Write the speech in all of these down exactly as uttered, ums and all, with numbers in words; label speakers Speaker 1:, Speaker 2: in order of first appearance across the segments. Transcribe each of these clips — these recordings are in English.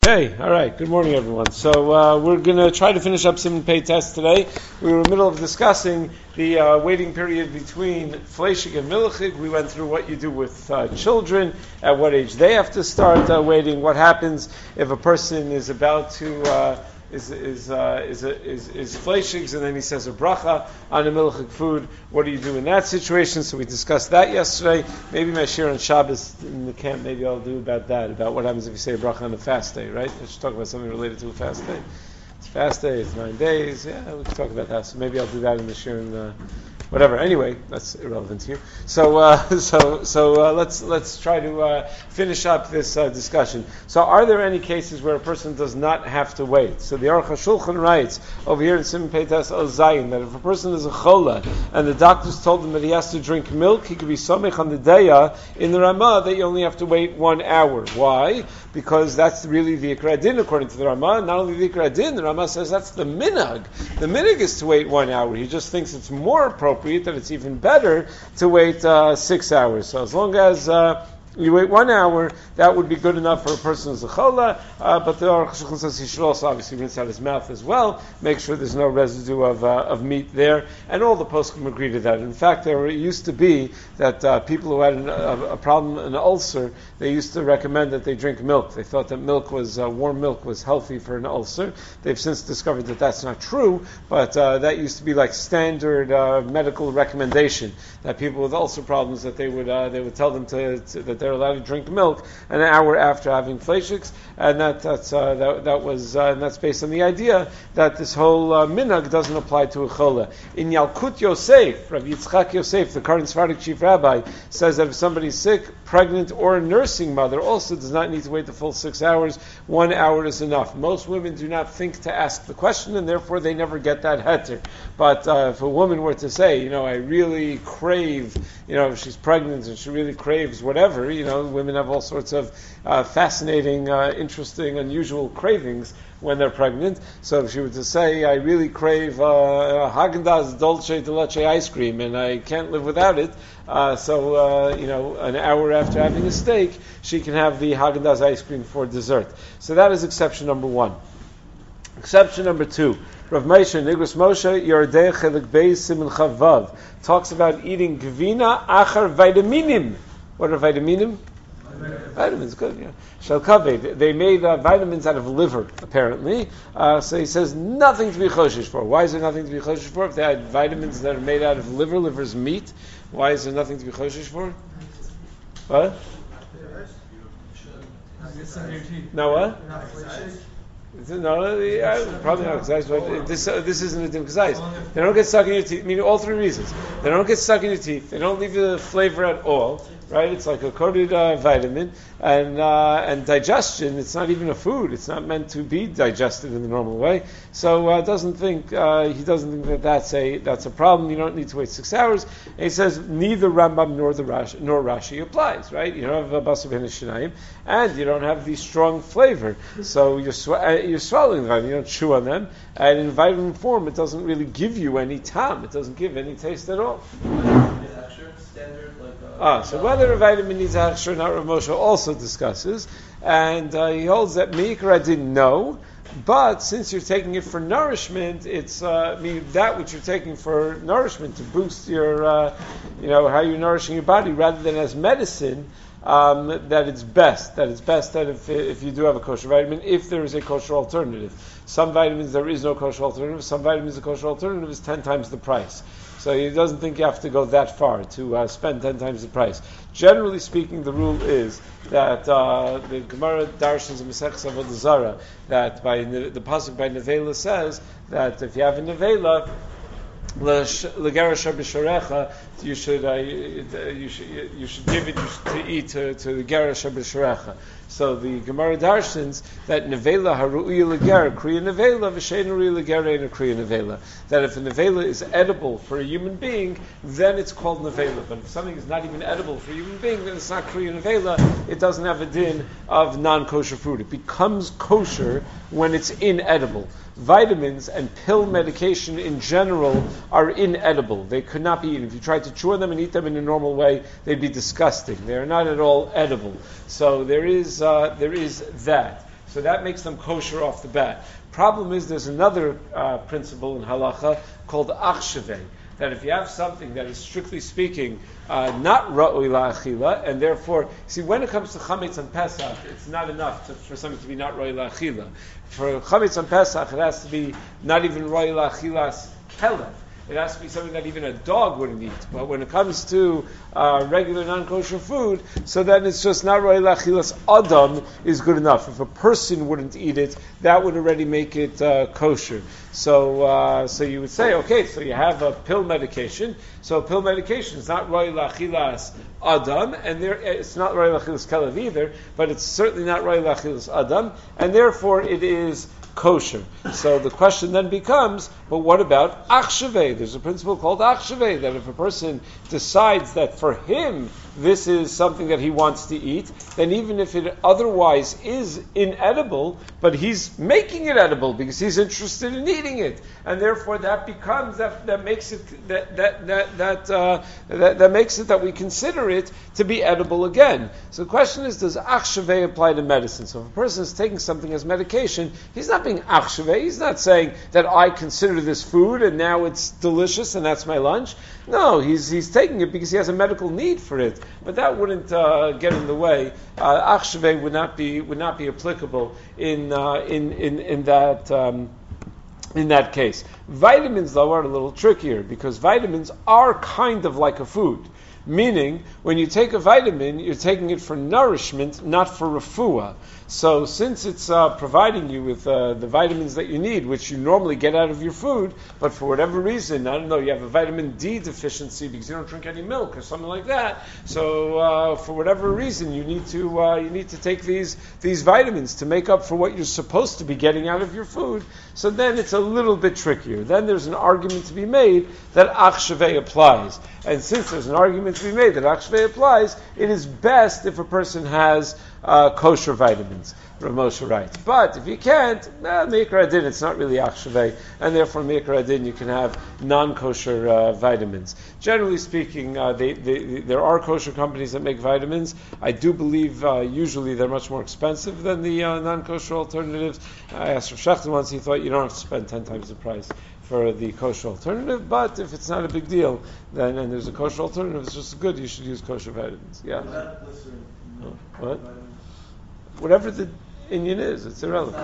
Speaker 1: Hey, all right. Good morning, everyone. So uh, we're going to try to finish up Siman Pei test today. We were in the middle of discussing the uh, waiting period between Fleischig and Milchig. We went through what you do with uh, children, at what age they have to start uh, waiting, what happens if a person is about to uh, is is uh, is is is Fleischigs and then he says a bracha on a Milchig food. What do you do in that situation? So we discussed that yesterday. Maybe my shir on Shabbos in the camp. Maybe I'll do about that. About what happens if you say a bracha on a fast day. Right? I should talk about something related to a fast day. It's fast day. It's nine days. Yeah, we can talk about that. So maybe I'll do that in the shir and uh, whatever. Anyway, that's irrelevant here. So uh, so so uh, let's let's try to uh, finish up this uh, discussion. So are there any cases where a person does not have to wait? So the Aruch HaShulchan writes over here in Siman Pei Tes Al Zayin that if a person is a chola and the doctors told him that he has to drink milk, he could be somech on the daya in the Ramah that you only have to wait one hour. Why? Because that's really the Ikra Din according to the Ramah. Not only the Ikra Din, the Ramah says that's the minhag. The minhag is to wait one hour. He just thinks it's more appropriate, that it's even better to wait uh, six hours. So as long as uh, you wait one hour, that would be good enough for a person who's a chola, uh, but the Aruch HaShulchan says he should also obviously rinse out his mouth as well, make sure there's no residue of uh, of meat there, and all the poskim agree to that. In fact, there used to be that uh, people who had an, a, a problem, an ulcer, they used to recommend that they drink milk. They thought that milk was, uh, warm milk was healthy for an ulcer. They've since discovered that that's not true, but uh, that used to be like standard uh, medical recommendation, that people with ulcer problems, that they would uh, they would tell them to, to that they're allowed to drink milk an hour after having fleischiks, and that that's uh, that, that was uh, and that's based on the idea that this whole uh, minhag doesn't apply to a chola. In Yalkut Yosef, Rav Yitzchak Yosef, the current Sephardic chief rabbi, says that if somebody's sick, pregnant, or a nursing mother, also does not need to wait the full six hours. One hour is enough. Most women do not think to ask the question, and therefore they never get that heter. But uh, if a woman were to say, you know, I really crave, you know, if she's pregnant and she really craves whatever, you know, women have all sorts of uh, fascinating, uh, interesting, unusual cravings when they're pregnant. So if she were to say, I really crave uh, Haagen-Dazs Dolce de Leche ice cream and I can't live without it, uh, so, uh, you know, an hour after having a steak, she can have the Haagen-Dazs ice cream for dessert. So that is exception number one. Exception number two. Rav Moshe, Nigros Moshe, Yordei Chelik Beis Siman Chavav, talks about eating gvina achar vitaminim. What are vitaminim? Vitamins, good, yeah. Shalkave, they made uh, vitamins out of liver, apparently. Uh, so he says nothing to be choshish for. Why is there nothing to be choshish for? If they had vitamins that are made out of liver, liver's meat, why is there nothing to be choshish for? What? No, what? No, yeah, probably not kazais, but this uh, this isn't a dim kazais. They don't get stuck in your teeth, meaning all three reasons. They don't get stuck in your teeth, they don't leave the flavor at all, right? It's like a coated uh, vitamin, and uh, and digestion, it's not even a food, it's not meant to be digested in the normal way. So uh, doesn't think uh, he doesn't think that that's a that's a problem. You don't need to wait six hours. And he says neither Rambam nor the Rashi, nor Rashi applies, right? You don't have a basar ben shinayim, and you don't have the strong flavor, so you're sw- you're swallowing the vitamin, you don't chew on them, and in vitamin form it doesn't really give you any tam, it doesn't give any taste at all. Ah, so whether a vitamin needs a hechsher or not, Rav Moshe also discusses, and uh, he holds that meikra didn't know, but since you're taking it for nourishment, it's uh, I mean, that which you're taking for nourishment to boost your, uh, you know, how you're nourishing your body, rather than as medicine. Um, that it's best, that it's best that if if you do have a kosher vitamin, if there is a kosher alternative. Some vitamins there is no kosher alternative, some vitamins the kosher alternative is ten times the price. So he doesn't think you have to go that far to uh, spend ten times the price. Generally speaking, the rule is that uh, the Gemara Darshans and Masechus Avodah Zarah, that by the pasuk by Nevela says that if you have a Nevela, Legera Shabisharecha, you should uh, you should you should give it to eat to, to the Gera Shabisharecha. So the Gemara darshans that nevela haru'iyah legera kriya nevela v'shein haru'iyah legera ain't a kriya nevela. That if a nevela is edible for a human being, then it's called nevela. But if something is not even edible for a human being, then it's not kriya nevela. It doesn't have a din of non-kosher food. It becomes kosher when it's inedible. Vitamins and pill medication in general are inedible. They could not be eaten. If you tried to chew on them and eat them in a normal way, they'd be disgusting. They are not at all edible. So there is uh, there is that. So that makes them kosher off the bat. Problem is, there's another uh, principle in halacha called achshavei, that if you have something that is strictly speaking uh, not ra'oi la'achila, and therefore, see, when it comes to chametz on Pesach, it's not enough to, for something to be not ra'oi la'achila. For chametz on Pesach, it has to be not even ra'oi la'achilas kelev. It has to be something that even a dog wouldn't eat. But when it comes to uh, regular non-kosher food, so then it's just not ra'oi la'achilas adam is good enough. If a person wouldn't eat it, that would already make it uh, kosher. So, uh, so you would say, okay, so you have a pill medication. So a pill medication is not ra'oi la'achilas adam, and there, it's not ra'oi la'achilas kelev either, but it's certainly not ra'oi la'achilas adam, and therefore it is kosher. So the question then becomes, but what about achshavei? There's a principle called achshavei, that if a person decides that for him this is something that he wants to eat, then even if it otherwise is inedible, but he's making it edible because he's interested in eating it, and therefore that becomes that that makes it that that that that uh, that, that makes it that we consider it to be edible again. So the question is, does achshavei apply to medicine? So if a person is taking something as medication, he's not being achshavei. He's not saying that I consider this food and now it's delicious and that's my lunch. No, he's he's taking it because he has a medical need for it. But that wouldn't uh, get in the way. Uh, achshavei would not be would not be applicable in uh, in in in that. Um, In that case, vitamins though are a little trickier because vitamins are kind of like a food. Meaning, when you take a vitamin, you're taking it for nourishment, not for refuah. So, since it's uh, providing you with uh, the vitamins that you need, which you normally get out of your food, but for whatever reason, I don't know, you have a vitamin D deficiency because you don't drink any milk or something like that. So, uh, for whatever reason, you need to uh, you need to take these these vitamins to make up for what you're supposed to be getting out of your food. So then it's a little bit trickier. Then there's an argument to be made that achshavei applies. And since there's an argument to be made that achshavei applies, it is best if a person has uh, kosher vitamins. Rav Moshe writes. But if you can't, eh, Meikar Adin, it's not really achshavei, and therefore Meikar Adin you can have non-kosher uh, vitamins. Generally speaking, uh, they, they, there are kosher companies that make vitamins. I do believe uh, usually they're much more expensive than the uh, non-kosher alternatives. I asked Rav Shechter once, he thought you don't have to spend ten times the price for the kosher alternative, but if it's not a big deal, then and there's a kosher alternative, it's just good, you should use kosher vitamins. Yeah. Oh, what? Whatever the Indian is, it's irrelevant.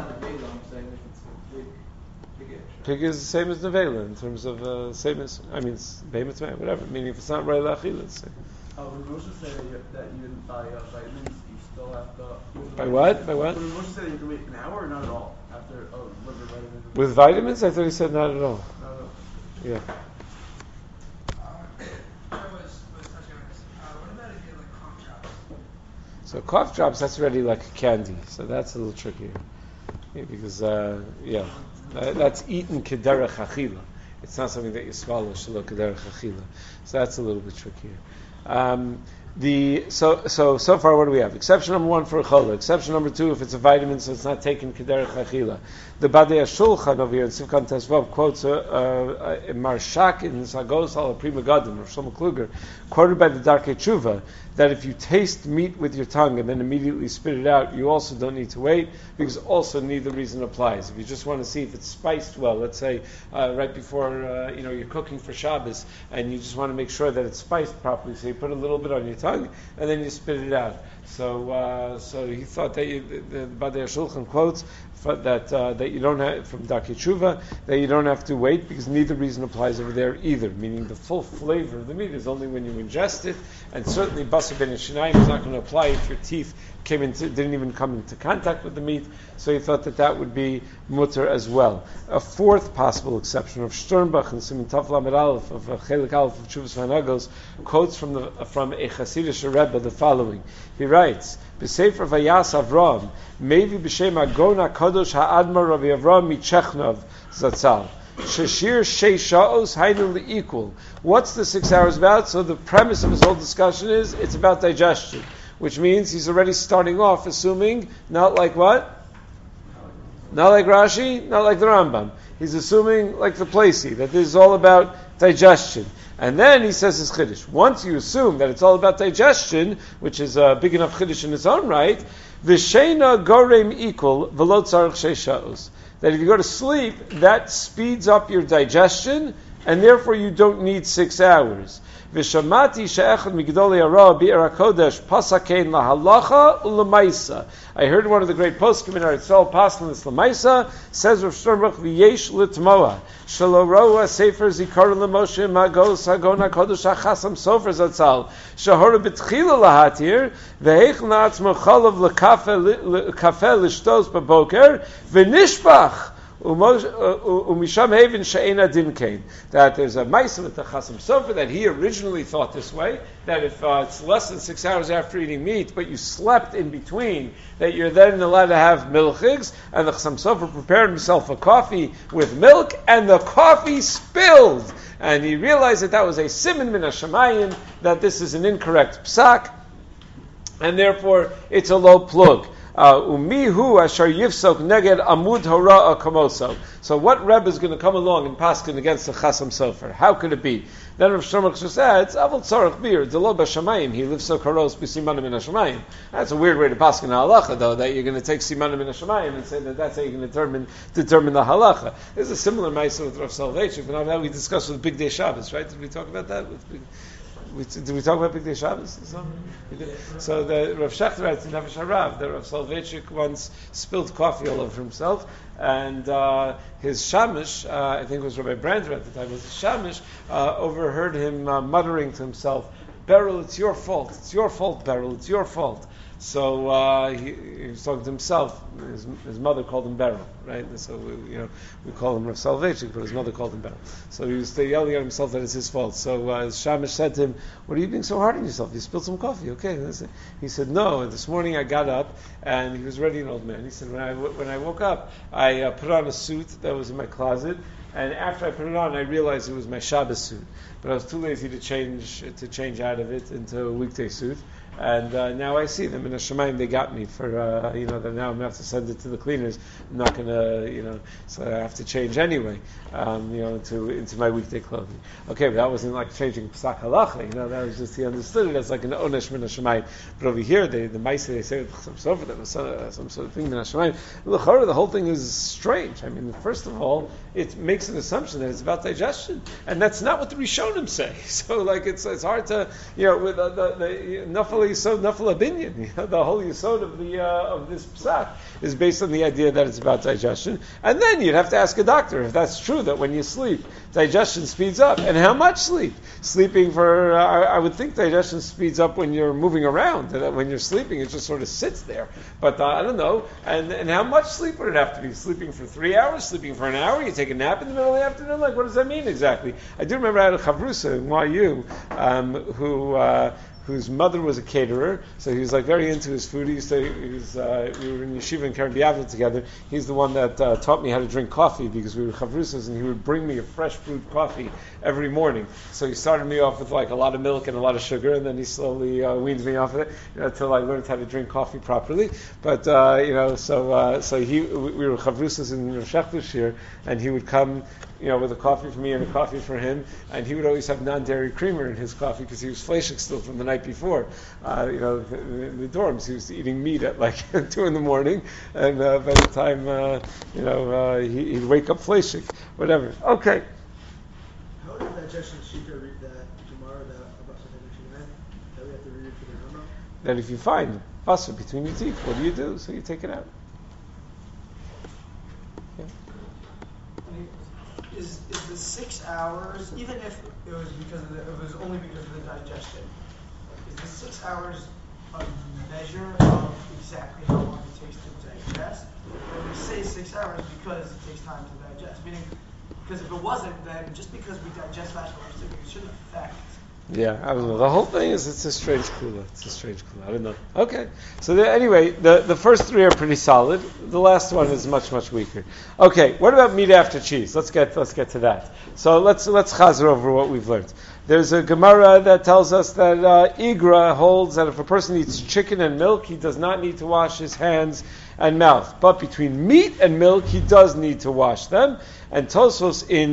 Speaker 1: Pig is the same as nevela in terms of uh, same as I mean behemoth, whatever. Meaning if it's not right lachila, it's same.
Speaker 2: Oh, when Moshe said that even by uh, vitamins you still have to.
Speaker 1: By what? By what?
Speaker 2: When Moshe said you can wait an hour or not at all after oh liver vitamins.
Speaker 1: With vitamins, I thought he said not at all.
Speaker 2: Not at all.
Speaker 1: Yeah. So cough drops, that's already like candy, so that's a little trickier. Yeah, because, uh, yeah, that, that's eaten kederech achila. It's not something that you swallow, shelo kederech achila. So that's a little bit trickier. Um, the so so so far, what do we have? Exception number one for a chola. Exception number two, if it's a vitamin, so it's not taken kederech achila. The Badei Shulchan over here in Sivkan Tesvav quotes a, a, a Marshak in Sagos al Prima Gadim, or Shlomo Kluger, quoted by the Darkei Tshuva, that if you taste meat with your tongue and then immediately spit it out, you also don't need to wait, because also neither reason applies. If you just want to see if it's spiced well, let's say uh, right before uh, you know you're cooking for Shabbos, and you just want to make sure that it's spiced properly, so you put a little bit on your tongue and then you spit it out. So, uh, so he thought that you, the, the Badei Shulchan quotes that uh, that you don't have from Darkei Tshuva that you don't have to wait because neither reason applies over there either. Meaning the full flavor of the meat is only when you ingest it, and certainly basar ben shinayim is not going to apply if your teeth came into didn't even come into contact with the meat. So he thought that that would be mutter as well. A fourth possible exception of Sternbach and Siman Tov Lamed Aleph of uh, Chelik Aleph of Tshuvas Vanagos quotes from the from a Hasidic Rebbe the following. He writes, "B'Sefer Vayas Avram, maybe b'Shem Agona Kadosh Ha'admar Rabbi Avram Michechnov Zatzal." Shashir Sheisha'os Hainu equal. What's the six hours about? So the premise of his whole discussion is it's about digestion, which means he's already starting off assuming not like what? Not like Rashi, not like the Rambam. He's assuming like the Placey, that this is all about digestion. And then he says his chiddush. Once you assume that it's all about digestion, which is a big enough chiddush in its own right, v'sheina gorem equal v'lo tzarich sheisha'os. That if you go to sleep, that speeds up your digestion, and therefore you don't need six hours. V'shamati she'echad migdolei hara bi'er hakodesh pasakein lahalacha u'lemaisa. I heard one of the great poskim in our Yisrael Paskin this lemaisa says Rav Sternbuch v'yesh litmoa shelo roa sefer zikaron lemoshe magos hagon hakodesh hachasam sofer zatzal shahora b'tchila lahatir v'heich na'atzmo chalav l'kafe l'shtos b'boker v'nishbach Umisham Haven She'ena Din Kain. That there's a Maisa with the Chasam Sofer that he originally thought this way, that if uh, it's less than six hours after eating meat, but you slept in between, that you're then allowed to have milchigs, and the Chasam Sofer prepared himself a coffee with milk, and the coffee spilled. And he realized that that was a siman min hashamayim, that this is an incorrect psak, and therefore it's a low plug. Umihu asher yifsok neged amud hara kamoso. So what Rebbe is going to come along and paskin against the Chasam Sofer? How could it be? Then Rav Shlomo said, "It's avol tzarich bir delo b'shamayim. He lives so karos b'simanim in hashamayim." That's a weird way to paskin halacha, though. That you're going to take simanim in hashamayim and say that that's how you're going to determine determine the halacha. There's a similar ma'aseh with Rav Soloveitchik, but now we discussed with Big Day Shabbos, right? Did we talk about that? With Big We, did we talk about Big Day Shabbos? So, so the Rav Shechter writes in Nefesh Harav that Rav Soloveitchik once spilled coffee all over himself, and uh, his shamish, uh, I think it was Rabbi Brander at the time, was his shamish, uh, overheard him uh, muttering to himself, "Beryl, it's your fault. It's your fault, Beryl. It's your fault." So uh, he, he was talking to himself. His, his mother called him Beryl, right? And so we, you know, we call him Rav Soloveitchik, but his mother called him Beryl. So he was yelling at himself that it's his fault. So uh, his shamish said to him, "What are you being so hard on yourself? You spilled some coffee, okay?" He said, "No. And this morning I got up, and he was already an old man. He said, when I when I woke up, I uh, put on a suit that was in my closet." And after I put it on, I realized it was my Shabbos suit, but I was too lazy to change to change out of it into a weekday suit. And uh, now I see them in the Shemayim. They got me for uh, you know that now I'm gonna have to send it to the cleaners. I'm not gonna you know so I have to change anyway. Um, you know into into my weekday clothing. Okay, but that wasn't like changing Pesach Halacha. You know that was just he understood it as like an onesh min Shemayim. But over here, they, the Maisa they say some sort of that was some, some sort of thing min Shemayim. The whole thing is strange. I mean, first of all, it makes an assumption that it's about digestion, and that's not what the Rishonim say. So like it's it's hard to you know with the the, the Nafal Yisod Nafal Abinyan, you know, the whole Yisod of the uh, of this psak is based on the idea that it's about digestion, and then you'd have to ask a doctor if that's true that when you sleep digestion speeds up, and how much sleep? Sleeping for uh, I, I would think digestion speeds up when you're moving around, and when you're sleeping it just sort of sits there. But uh, I don't know, and and how much sleep would it have to be? Sleeping for three hours, sleeping for an hour? You take a nap in the middle of the afternoon? Like, what does that mean exactly? I do remember I had a chavrusa in Y U um, who uh, whose mother was a caterer, so he was like very into his food. He used to, he was, uh, we were in yeshiva in Karen Biavna together. He's the one that uh, taught me how to drink coffee because we were chavrusas, and he would bring me a fresh brewed coffee every morning. So he started me off with like a lot of milk and a lot of sugar, and then he slowly uh, weaned me off of it you know, until I learned how to drink coffee properly. But uh, you know, so uh, so he, we were chavrusas in Rav Shechter's here, and he would come. You know, with a coffee for me and a coffee for him, and he would always have non-dairy creamer in his coffee because he was fleshik still from the night before. Uh, you know, in the dorms, he was eating meat at like two in the morning, and uh, by the time uh, you know uh, he, he'd wake up fleshik, whatever. Okay.
Speaker 3: How did digestion shita read that Gemara that about something that we have to read for the Rambam?
Speaker 1: That if you find basar between your teeth, what do you do? So you take it out. Yeah.
Speaker 4: Is, is the six hours, even if it was because of the, it was only because of the digestion, is the six hours a measure of exactly how long it takes to digest? Or we say six hours because it takes time to digest? Meaning, because if it wasn't, then just because we digest faster while we're sleeping, it shouldn't affect.
Speaker 1: Yeah, I don't know. The whole thing is it's a strange kula. It's a strange kula. I don't know. Okay. So the, anyway, the, the first three are pretty solid. The last one is much much weaker. Okay. What about meat after cheese? Let's get let's get to that. So let's let's chazer over what we've learned. There's a Gemara that tells us that uh, Igra holds that if a person eats chicken and milk, he does not need to wash his hands and mouth. But between meat and milk, he does need to wash them. And Tosfos in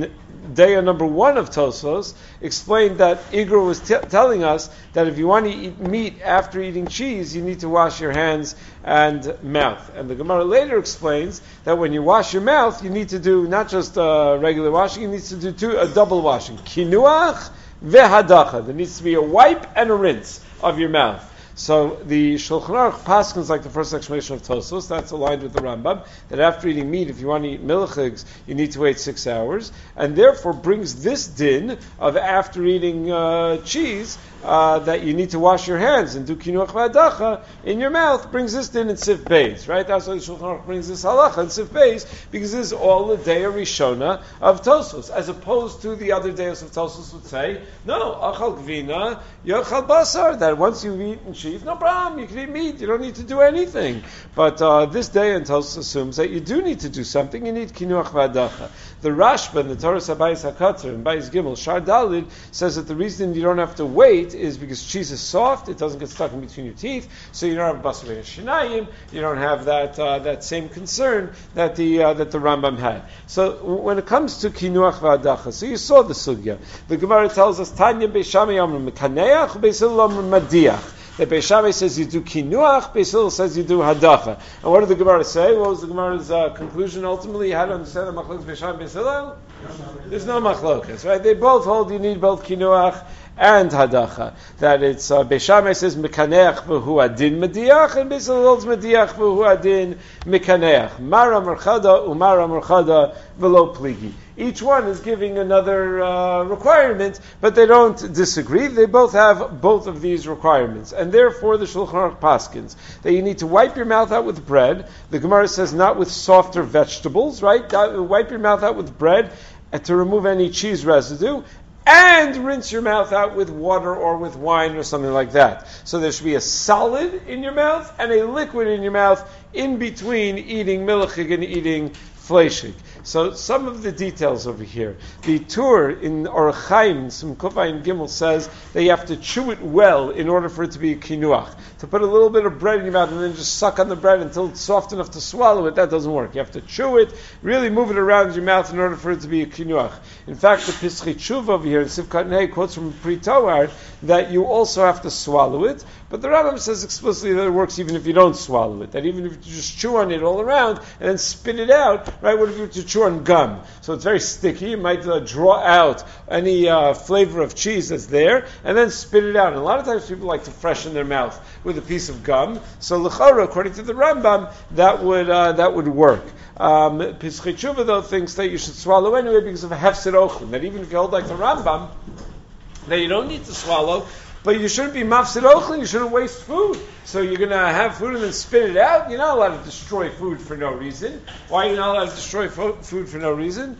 Speaker 1: Daya number one of Tosfos explained that Igra was t- telling us that if you want to eat meat after eating cheese, you need to wash your hands and mouth. And the Gemara later explains that when you wash your mouth, you need to do not just uh, regular washing, you need to do two, a double washing. Kinuach vehadacha. There needs to be a wipe and a rinse of your mouth. So the Shulchan Aruch paskins like the first explanation of Tosfos. That's aligned with the Rambam, that after eating meat, if you want to eat milchigs, you need to wait six hours, and therefore brings this din of after eating uh, cheese uh, that you need to wash your hands and do kinuach v'adacha in your mouth, brings this din in Sif Beis, right? That's why the Shulchan Aruch brings this halacha in Sif Beis, because this is all the day of Rishona of Tosfos, as opposed to the other days of Tosfos would say, no, achal gvina, yochal basar, that once you've eaten cheese, no problem, you can eat meat, you don't need to do anything. But uh, this day in Tosfos assumes that you do need to do something, you need kinuach v'adacha. The Rashba in the Torah Sabayis HaKatzar and Bayis Gimel, Shar Dalid, says that the reason you don't have to wait is because cheese is soft, it doesn't get stuck in between your teeth, so you don't have basar bein hashinayim, you don't have that uh, that same concern that the uh, that the Rambam had. So when it comes to kinuach v'adacha, so you saw the sugya. The Gemara tells us Tanya Beis Shammai Amar Mekaneach, Beis Hillel Amar Madiach. That Beis Shammai says you do kinuach, Beis Hillel says you do hadacha. And what did the Gemara say? What was the Gemara's uh, conclusion ultimately? How to understand the machlokes Beis Shammai and Beis Hillel? There's no machlokes, right? They both hold you need both kinuach and hadacha. That it's uh, Beis Shammai says mekaneach v'hu adin mediach, and Beis Hillel holds mediach v'hu adin mekaneach. Mara merchada umara merchada v'lo pligi. Each one is giving another uh, requirement, but they don't disagree. They both have both of these requirements. And therefore, the Shulchan Aruch paskins that you need to wipe your mouth out with bread. The Gemara says not with softer vegetables, right? Wipe your mouth out with bread and to remove any cheese residue. And rinse your mouth out with water or with wine or something like that. So there should be a solid in your mouth and a liquid in your mouth in between eating milchig and eating fleishig. So some of the details over here. The Tur in Orach Chaim, some Kufay and Gimel says that you have to chew it well in order for it to be a kinuach. To put a little bit of bread in your mouth and then just suck on the bread until it's soft enough to swallow it, that doesn't work. You have to chew it, really move it around your mouth in order for it to be a kinuach. In fact, the Pischei Tshuva over here in Sivkat Nei quotes from Pri Toar that you also have to swallow it, but the Rambam says explicitly that it works even if you don't swallow it, that even if you just chew on it all around and then spit it out, right, what if you were to chew on gum? So it's very sticky, it might uh, draw out any uh, flavor of cheese that's there, and then spit it out. And a lot of times people like to freshen their mouth with a piece of gum, so l'chara, according to the Rambam, that would uh, that would work. Um, Pischei Tshuva, though, thinks that you should swallow anyway because of a hefsed ochlin, that even if you hold like the Rambam, that you don't need to swallow, but you shouldn't be mafsid ochlin, you shouldn't waste food. So you're going to have food and then spit it out? You're not allowed to destroy food for no reason. Why are you not allowed to destroy fo- food for no reason?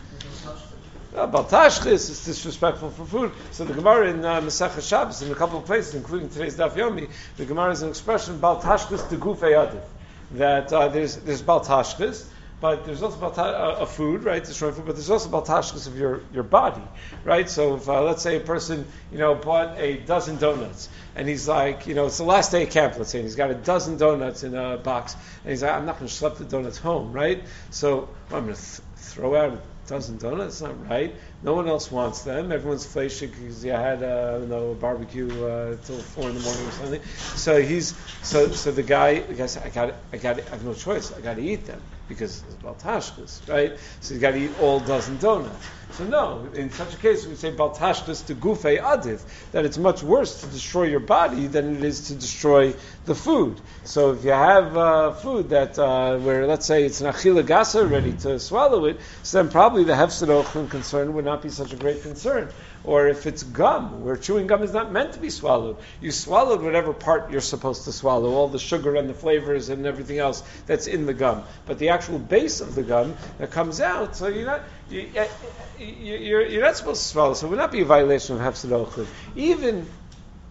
Speaker 1: Uh, Baltashchis is disrespectful for food. So the Gemara in uh, Masechah Shabbos, in a couple of places, including today's Daf Yomi, the Gemara is an expression, Baltashchis de gufei adiv. That uh, there's, there's Baltashchis, but there's also balta- uh, a food, right, destroying food, but there's also baltashkas of your, your body, right? So if, uh, let's say a person, you know, bought a dozen donuts, and he's like, you know, it's the last day of camp, let's say, and he's got a dozen donuts in a box, and he's like, I'm not going to schlep the donuts home, right? So well, I'm going to th- throw out a dozen donuts, not right. No one else wants them. Everyone's flashing because you had uh, I don't know, a barbecue uh, till four in the morning or something. So he's so so the guy, the guy said, I got I got I have no choice. I got to eat them because it's baltashkas, right? So you got to eat all dozen donuts. So no, in such a case we say baltashkas to gufei adiv, that it's much worse to destroy your body than it is to destroy the food. So if you have uh, food that uh, where let's say it's an achila gasa ready to swallow it, so then probably the hefsed ochlin concern would not be such a great concern. Or if it's gum, where chewing gum is not meant to be swallowed. You swallowed whatever part you're supposed to swallow, all the sugar and the flavors and everything else that's in the gum. But the actual base of the gum that comes out, so you're not you, you're, you're not supposed to swallow. So it would not be a violation of hefsed ochlin. Even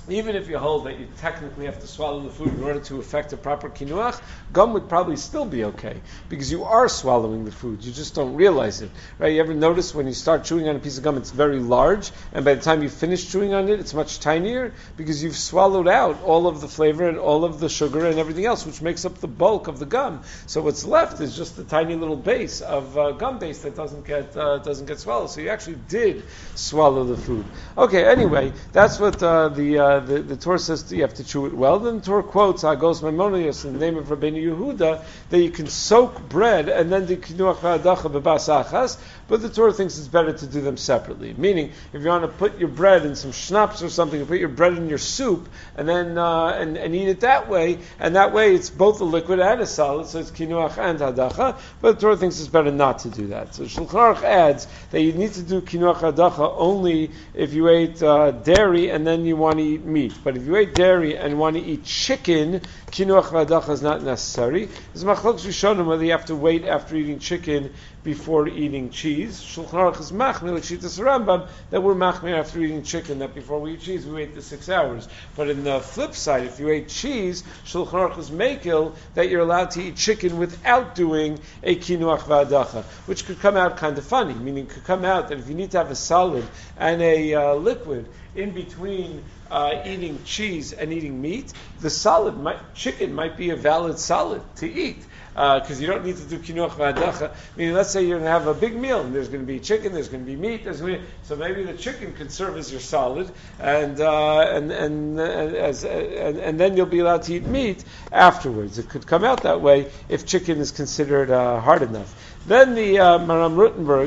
Speaker 1: even if you hold that you technically have to swallow the food in order to effect a proper kinuach, gum would probably still be okay, because you are swallowing the food, you just don't realize it, right? You ever notice when you start chewing on a piece of gum, it's very large, and by the time you finish chewing on it, it's much tinier, because you've swallowed out all of the flavor and all of the sugar and everything else, which makes up the bulk of the gum. So what's left is just the tiny little base of uh, gum base that doesn't get uh, doesn't get swallowed. So you actually did swallow the food. Okay, anyway, that's what uh, the uh, The, the Torah says you have to chew it well. Then the Torah quotes Agos Maimonides in the name of Rabbeinu Yehuda that you can soak bread and then do kinuach v'adacha b'bas achas, but the Torah thinks it's better to do them separately. Meaning, if you want to put your bread in some schnapps or something, you put your bread in your soup and then uh, and, and eat it that way, and that way it's both a liquid and a solid, so it's kinuach and hadacha, but the Torah thinks it's better not to do that. So Shulchan Aruch adds that you need to do kinuach hadacha only if you ate uh, dairy and then you want to eat meat. But if you ate dairy and want to eat chicken, kinuach v'adacha is not necessary. There's machlokes rishonim whether you have to wait after eating chicken before eating cheese. Shulchan Aruch is machmir, like Shittas Rambam, that we're machmir after eating chicken, that before we eat cheese, we wait the six hours. But in the flip side, if you ate cheese, Shulchan Aruch is makil, that you're allowed to eat chicken without doing a kinuach v'adacha, which could come out kind of funny, meaning it could come out that if you need to have a solid and a uh, liquid in between uh, eating cheese and eating meat, the solid might, chicken might be a valid solid to eat. Because uh, you don't need to do kinuach v'adacha. Meaning, let's say you're going to have a big meal, and there's going to be chicken, there's going to be meat, there's going to be, so maybe the chicken could serve as your solid, and uh, and and, uh, as, uh, and and then you'll be allowed to eat meat afterwards. It could come out that way if chicken is considered uh, hard enough. Then the uh, Maram Rutenberg,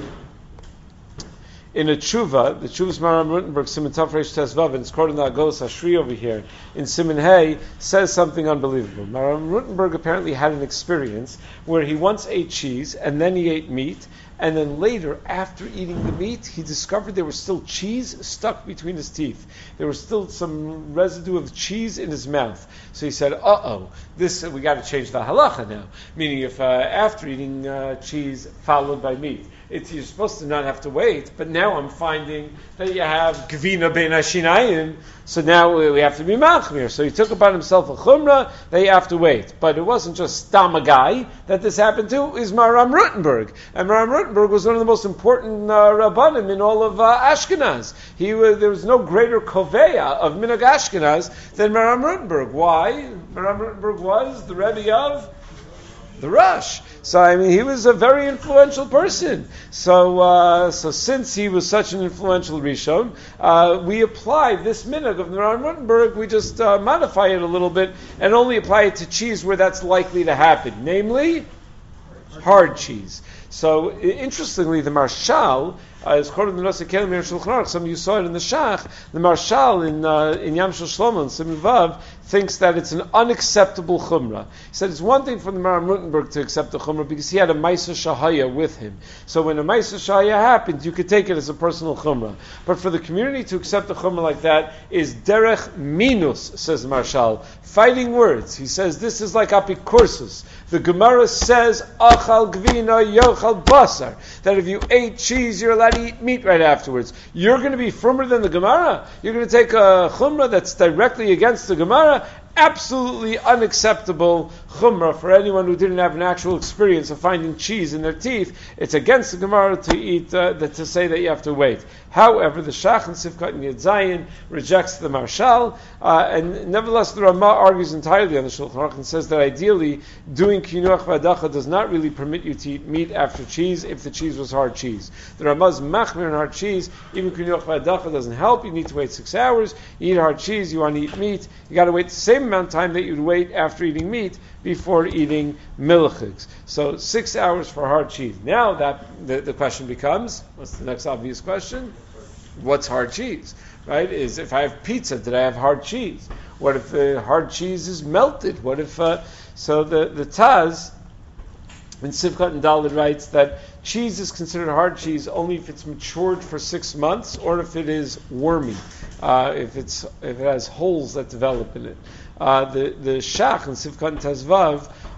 Speaker 1: in a tshuva, the tshuva's Maram Rutenberg, Siman Tov Reish Tes Vav, and it's quoted in the Agos Hashri over here, in Siman Hey, says something unbelievable. Maram Rutenberg apparently had an experience where he once ate cheese, and then he ate meat, and then later, after eating the meat, he discovered there was still cheese stuck between his teeth. There was still some residue of cheese in his mouth. So he said, uh-oh, this we got to change the halacha now. Meaning if uh, after eating uh, cheese followed by meat, it's, you're supposed to not have to wait, but now I'm finding that you have gvina ben hashinayim, so now we, we have to be machmir. So he took upon himself a chumrah that you have to wait. But it wasn't just stam a guy that this happened to, it was Maram Rutenberg. And Maram Rutenberg was one of the most important uh, rabbanim in all of uh, Ashkenaz. He was, there was no greater koveya of Minhag Ashkenaz than Maram Rutenberg. Why? Maram Rutenberg was the Rebbe of the Rosh. So I mean, he was a very influential person. So, uh, so since he was such an influential Rishon, uh, we apply this minhag of Maram Rutenberg. We just uh, modify it a little bit and only apply it to cheese where that's likely to happen, namely hard cheese. So interestingly, the Marshal uh, is quoted in the Nasa Kelim here in Shulchan Aruch. Some of you saw it in the Shach. The Marshal in uh, in Yam Shel Shlomo in Siman Vav thinks that it's an unacceptable chumrah. He said it's one thing for the Maram Rutenberg to accept the chumrah because he had a Maisa Shahaya with him. So when a Maisa Shahaya happened, you could take it as a personal chumrah. But for the community to accept a chumrah like that is derech minus, says the Marshal. Fighting words. He says this is like apikursus. The Gemara says achal gvina yochal basar, that if you ate cheese, you're allowed to eat meat right afterwards. You're going to be firmer than the Gemara? You're going to take a chumrah that's directly against the Gemara? Absolutely unacceptable chumrah for anyone who didn't have an actual experience of finding cheese in their teeth. It's against the Gemara to eat, uh, to say that you have to wait. However, the Shach and Sifkat and Yed Zayin rejects the Marshal, uh, and nevertheless the Ramah argues entirely on the Shulchan Aruch and says that ideally doing kinuach v'adacha does not really permit you to eat meat after cheese if the cheese was hard cheese. The Ramah is machmir on hard cheese. Even kinuach v'adacha doesn't help. You need to wait six hours. You eat hard cheese, you want to eat meat, you got to wait the same amount of time that you'd wait after eating meat before eating milchiks. So six hours for hard cheese. Now that the, the question becomes, what's the next obvious question? What's hard cheese? Right? Is if I have pizza, did I have hard cheese? What if the hard cheese is melted? What if uh, so the the Taz in Sivkat and Daled writes that cheese is considered hard cheese only if it's matured for six months or if it is wormy, uh, if it's if it has holes that develop in it. Uh, the the Shach and Sivkat and Tezvav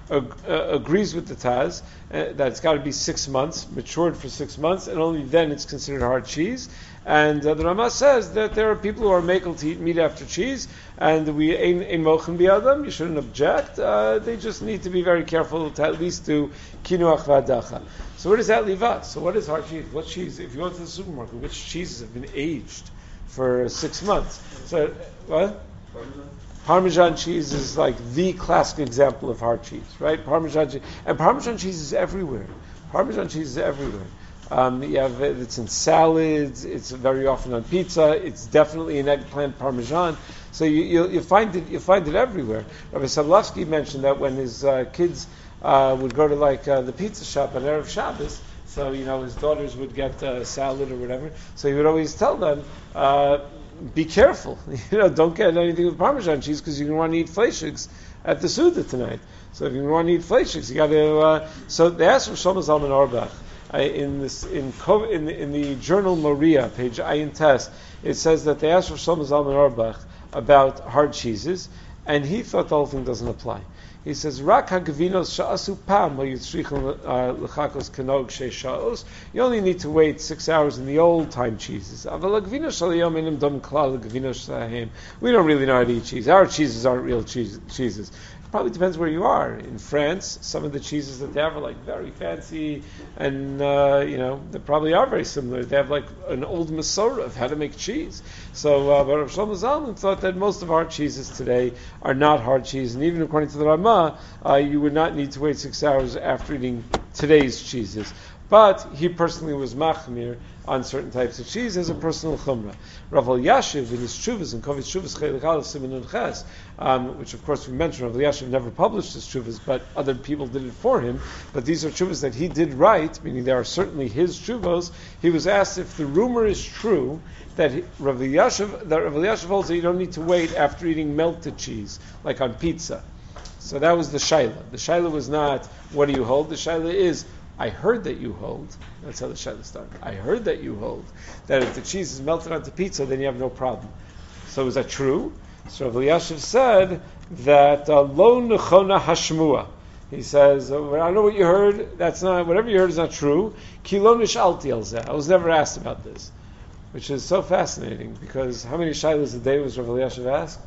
Speaker 1: ag- uh, agrees with the Taz uh, that it's got to be six months, matured for six months, and only then it's considered hard cheese. And uh, the Rama says that there are people who are makel to eat meat after cheese, and we ein ein mochen bi'adam. You shouldn't object. Uh, they just need to be very careful to at least do kinuach v'adacha. So where does that leave us? So what is hard cheese? What cheese? If you go to the supermarket, which cheeses have been aged for six months? So what?
Speaker 2: Parmesan?
Speaker 1: Parmesan cheese is like the classic example of hard cheese, right? Parmesan cheese, and Parmesan cheese is everywhere. Parmesan cheese is everywhere. Um, you have it, it's in salads. It's very often on pizza. It's definitely an eggplant Parmesan. So you you'll, you find it you find it everywhere. Rabbi Sablovsky mentioned that when his uh, kids uh, would go to like uh, the pizza shop on Erev Shabbos, so you know his daughters would get uh, salad or whatever. So he would always tell them, uh, be careful. You know, don't get anything with Parmesan cheese because you're going to want to eat fleischigs at the Suda tonight. So if you want to eat fleischigs, you got to. Uh, so they asked for Shlomo Zalman Auerbach. I, in this in, Co- in the in the journal Moria, page Ayin Tes, it says that they asked for Shlomo Zalman Auerbach about hard cheeses, and he thought the whole thing doesn't apply. He says, "Rak hagavinos sha'asu pam ha'yitzrichon lechakos kanog she'sha'os." You only need to wait six hours in the old time cheeses. Aval hagavinos shalayom enim dom klal hagavinos shahem. We don't really know how to eat cheese. Our cheeses aren't real cheese, cheeses. Probably depends where you are. In France, some of the cheeses that they have are like very fancy, and uh, you know they probably are very similar. They have like an old Masorah of how to make cheese. So, uh, but Rav Shlomo Zalman thought that most of our cheeses today are not hard cheese, and even according to the Ramah, uh, you would not need to wait six hours after eating today's cheeses. But he personally was machmir on certain types of cheese as a personal chumrah. Rav Elyashiv in his Shuvas, in Kovitz Shuvas Chelik Aleph Siman Nun Ches, um, which of course we mentioned, Rav Elyashiv never published his Shuvas, but other people did it for him. But these are Shuvas that he did write, meaning they are certainly his Shuvos. He was asked if the rumor is true that he, Rav Elyashiv, that Rav Elyashiv holds that you don't need to wait after eating melted cheese, like on pizza. So that was the shaila. The shaila was not, what do you hold? The shaila is, I heard that you hold. That's how the shaila started. I heard that you hold that if the cheese is melted onto pizza, then you have no problem. So is that true? So Rav Elyashiv said that uh, lo nechona hashmua. He says, uh, I don't know what you heard. That's not whatever you heard is not true. Ki lo nishalti al zeh. I was never asked about this, which is so fascinating because how many shailas a day was Rav Elyashiv asked?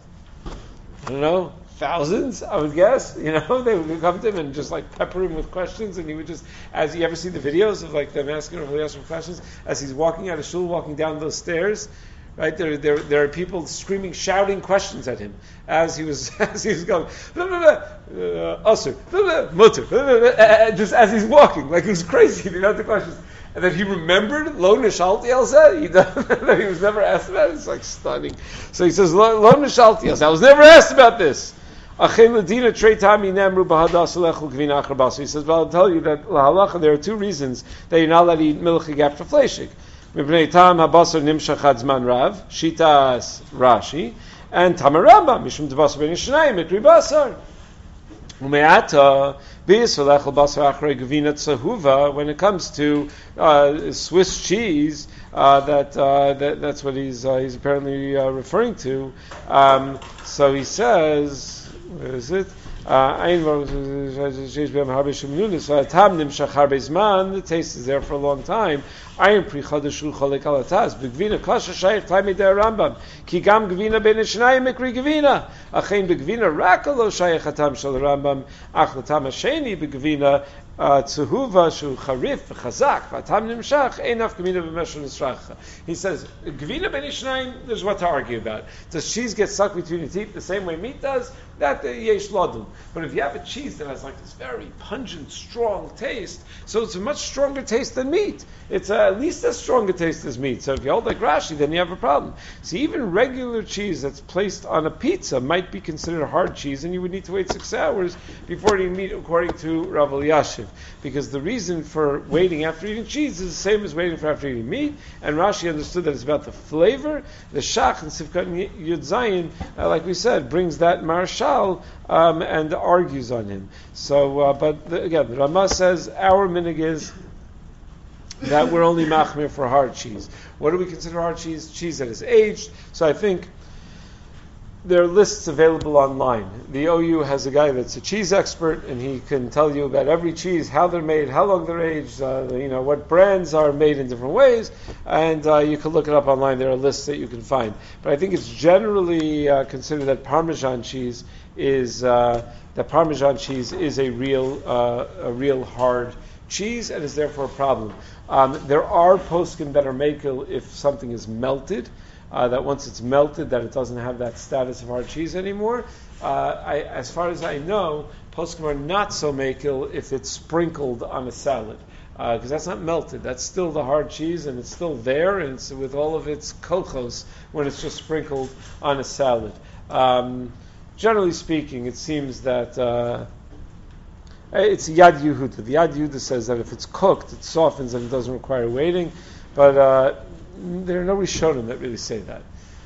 Speaker 1: I don't know. Thousands, I would guess. You know, they would come to him and just like pepper him with questions, and he would just, as you ever see the videos of like them asking Rav Elyashiv questions as he's walking out of shul, walking down those stairs, right? There, there, there are people screaming, shouting questions at him as he was, as he was going, Asr, Mutter, just as he's walking, like he was crazy. You know the questions. And then he remembered Lo Nishalti El Zeh. That he was never asked about it. It's like stunning. So he says Lo Nishalti El Zeh. I was never asked about this. He says, well, I'll tell you that lahalacha, there are two reasons that you're not allowed to eat milchig after fleishig. Shitas Rashi, and Tamar Rambam, Mishum Devasar Ben Yishnayim, Mikri Basar. Umeata, when it comes to uh, Swiss cheese, uh, that, uh, that that's what he's uh, he's apparently uh, referring to. Um, so he says, where is it? The taste is there for a long time. Ayin pri chadashu cholek alataz. Begvina kasha shayich taimei der Rambam. Ki gam gvina ben shnayim mikri gvina. Achein begvina rak lo shayich hatam shel Rambam. Ach latam hasheni begvina tzuhuva shu charif v'chazak v'atam nimshach einaf gvina b'meshul nisracha. He says gvina ben shnayim. There's what to argue about. Does cheese get stuck between your teeth the same way meat does? That yesh lodum. But if you have a cheese that has like this very pungent, strong taste, so it's a much stronger taste than meat. It's uh, at least as strong a taste as meat. So if you hold like Rashi, then you have a problem. So even regular cheese that's placed on a pizza might be considered hard cheese, and you would need to wait six hours before eating meat, according to Rav Elyashiv. Because the reason for waiting after eating cheese is the same as waiting for after eating meat, and Rashi understood that it's about the flavor. The Shach and Sivkat Yud Zayin, uh, like we said, brings that marshal um, and argues on him. So, uh, but the, again, the Ramah says our minig is that we're only machmir for hard cheese. What do we consider hard cheese? Cheese that is aged. So I think there are lists available online. The O U has a guy that's a cheese expert, and he can tell you about every cheese, how they're made, how long they're aged, uh, you know, what brands are made in different ways, and uh, you can look it up online. There are lists that you can find. But I think it's generally uh, considered that Parmesan cheese is uh, that Parmesan cheese is a real uh, a real hard cheese, and is therefore a problem. Um, there are poskim that are makel if something is melted. Uh, that once it's melted, that it doesn't have that status of hard cheese anymore. Uh, I, as far as I know, poskim are not so makel if it's sprinkled on a salad, because uh, that's not melted. That's still the hard cheese, and it's still there, and it's with all of its kochos when it's just sprinkled on a salad. Um, generally speaking, it seems that uh, it's Yad Yehuda. The Yad Yehuda says that if it's cooked, it softens and it doesn't require waiting, but uh, there are no Rishonim that really say that.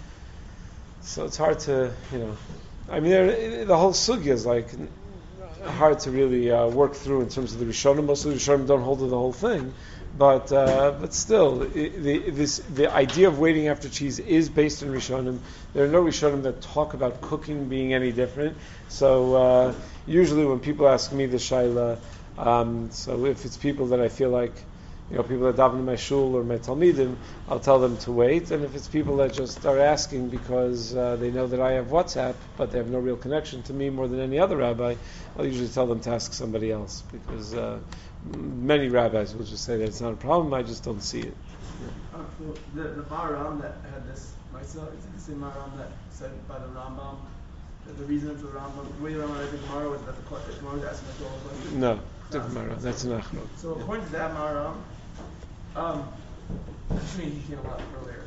Speaker 1: So it's hard to, you know, I mean, there, the whole sugya is like hard to really uh, work through in terms of the Rishonim. Most of the Rishonim don't hold to the whole thing, but uh, but still, it, the, this the idea of waiting after cheese is based on Rishonim. There are no Rishonim that talk about cooking being any different. So uh, usually when people ask me the shaila, um, so if it's people that I feel like, you know, people that daven in my shul or my talmidim, I'll tell them to wait. And if it's people that just are asking because uh, they know that I have WhatsApp, but they have no real connection to me more than any other rabbi, I'll usually tell them to ask somebody else, because uh, many rabbis will just say that it's not a problem, I just don't see it.
Speaker 2: Yeah. Uh, well, the the Maharam that had this myself, is it the same Maharam that said by the Rambam that the reason for the Rambam, the way the Rambam read the Gemara was that the Gemara was asking the Torah question?
Speaker 1: No, different Maharam. That's an Achron.
Speaker 2: So according to that Maharam, um, actually he came a lot earlier.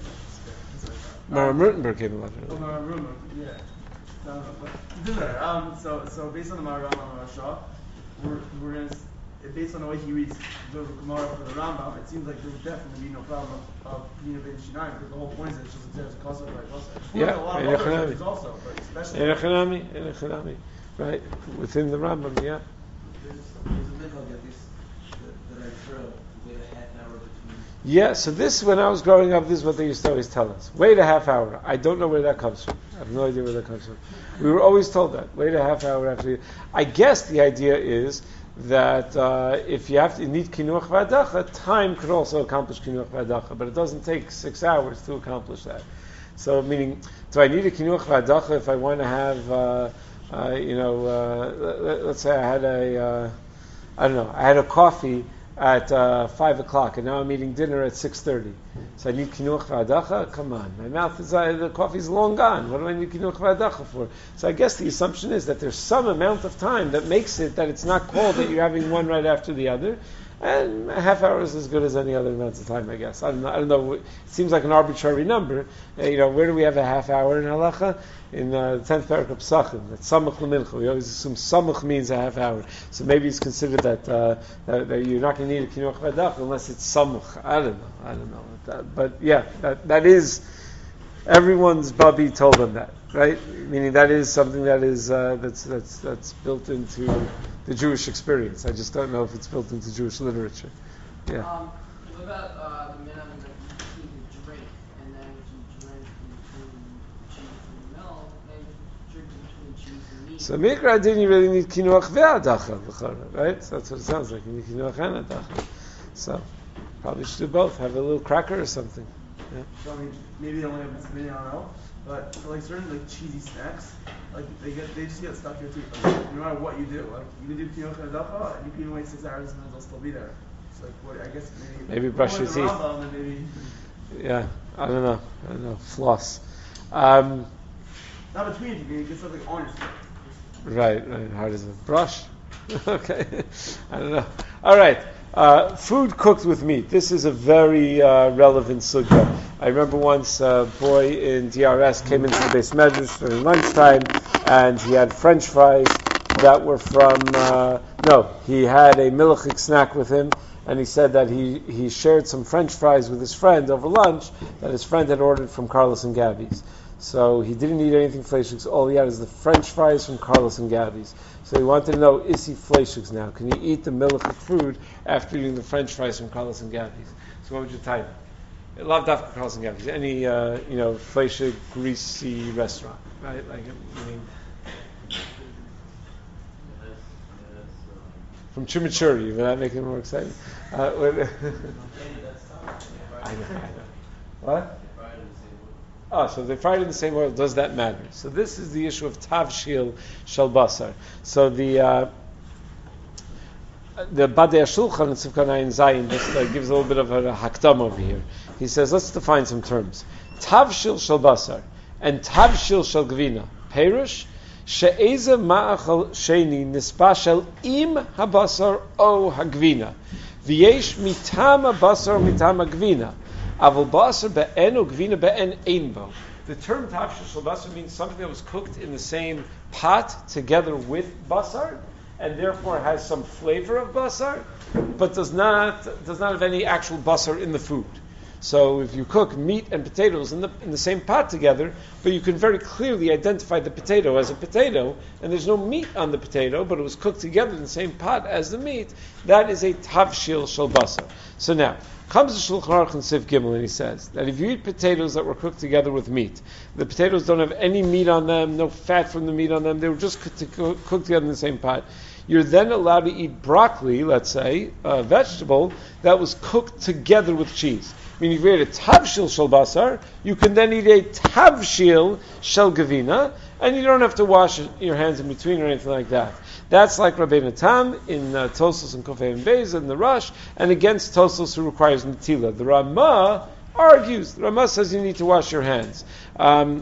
Speaker 1: Maharam Rutenberg came a lot
Speaker 2: Oh,
Speaker 1: earlier.
Speaker 2: Maharam Rutenberg, yeah. I don't know, but it doesn't matter. Um, so so based on the Maharam on Shah, we're we're gonna. Based on the way he reads the Gemara for the Rambam, it seems like there would definitely be no problem of, of Pina Ben Shinayim, because the whole point is that it's just a cost of right cost.
Speaker 1: Yeah,
Speaker 2: a lot of other churches also, but especially
Speaker 1: Enochanami, Enochanami, right? Within the Rambam, yeah.
Speaker 5: There's, there's a minhag at this that, that I throw to wait a half an hour between.
Speaker 1: Yeah, so this, when I was growing up, this is what they used to always tell us. Wait a half hour. I don't know where that comes from. I have no idea where that comes from. We were always told that. Wait a half hour after you. I guess the idea is that uh, if you have to you need kinuach v'adacha, time could also accomplish kinuach v'adacha, but it doesn't take six hours to accomplish that. So, meaning, do I need a kinuach v'adacha if I want to have, uh, uh, you know, uh, let, let's say I had a, uh, I don't know, I had a coffee at uh, five o'clock, and now I'm eating dinner at six thirty. So I need kinuach v'adacha? Come on, my mouth is, uh, the coffee's long gone. What do I need kinuach v'adacha for? So I guess the assumption is that there's some amount of time that makes it that it's not called that you're having one right after the other, and a half hour is as good as any other amount of time, I guess. I don't know. I don't know. It seems like an arbitrary number. Uh, you know, where do we have a half hour in halacha? In uh, the tenth parak of Pesachim, that's samach l'mincha. We always assume samach means a half hour. So maybe it's considered that, uh, that, that you're not going to need a kinuach v'adacha unless it's samach. I don't know. I don't know. That, but yeah, that that is everyone's Babi told them that, right? Meaning that is something that is uh, that's that's that's built into the Jewish experience. I just don't know if it's built into Jewish literature. Yeah.
Speaker 6: Um, what about uh, the minhag that you need to drink, and then if you drink between cheese and milk, then you drink between cheese and meat?
Speaker 1: So mikra din, you really need kinuach ve'adacha, right? So that's what it sounds like. You need kinuach and adacha. So probably should do both. Have a little cracker or something. Yeah.
Speaker 2: So I mean, maybe they only have this many, I don't know. But for like certain like cheesy snacks, like they get they just get stuck in your teeth. Like, no matter what you do, like you can do kinuach v'adacha, and you can wait six hours and they'll still be there. It's like what I guess maybe
Speaker 1: Maybe brush your
Speaker 2: the
Speaker 1: teeth.
Speaker 2: Rambam, and maybe
Speaker 1: Yeah, I don't know. I don't know. Floss. Um,
Speaker 2: not between you, maybe get something on your teeth.
Speaker 1: right, right. How does it brush? Okay. I don't know. All right. Uh, food cooked with meat. This is a very uh, relevant sugya. I remember once a boy in D R S came into the Beis Medrash during lunchtime, and he had French fries that were from. Uh, no, he had a milchik snack with him, and he said that he, he shared some French fries with his friend over lunch that his friend had ordered from Carlos and Gabby's. So he didn't eat anything fleishigs. All he had is the French fries from Carlos and Gabby's. So he wanted to know, is he fleishigs now? Can you eat the milchik food after eating the French fries from Carlos and Gabby's? So what would you type? Love Dafka Carlson Gaffney's, any, uh, you know, fleische, greasy restaurant, right? Like, I mean, from chimichurri, will that make it more exciting? Uh, what- I know, I know. What? Oh, so they fried in the same oil. Does that matter? So this is the issue of tavshil shel basar. So the uh, the Badei Shulchan in Sivkan Ayin Zayin just uh, gives a little bit of a hakdam over here. He says, let's define some terms. Tavshil shel basar and tavshil shel gvina. Perush she'eze ma'achal sheni nispashel im habasar o hagvina. V'yesh mitam habasar mitam hagvina. Aval basar be'en o gvina be'en einbo. The term tavshil shel basar means something that was cooked in the same pot together with basar, and therefore has some flavor of basar, but does not does not have any actual basar in the food. So if you cook meat and potatoes in the in the same pot together, but you can very clearly identify the potato as a potato, and there's no meat on the potato, but it was cooked together in the same pot as the meat, that is a tavshil shel basar. So now, comes the Shulchan Aruch in Sif Gimel, and he says that if you eat potatoes that were cooked together with meat, the potatoes don't have any meat on them, no fat from the meat on them, they were just cooked, to cook, cooked together in the same pot, you're then allowed to eat broccoli, let's say, a vegetable, that was cooked together with cheese. Meaning if you ate a tavshil shel basar, you can then eat a tavshil shel gavina, and you don't have to wash your hands in between or anything like that. That's like Rabbeinu Tam in uh, Tosfos and Kofei and Beis and the Rush, and against Tosfos who requires Natila. The Ramah argues. The Ramah says you need to wash your hands. Um,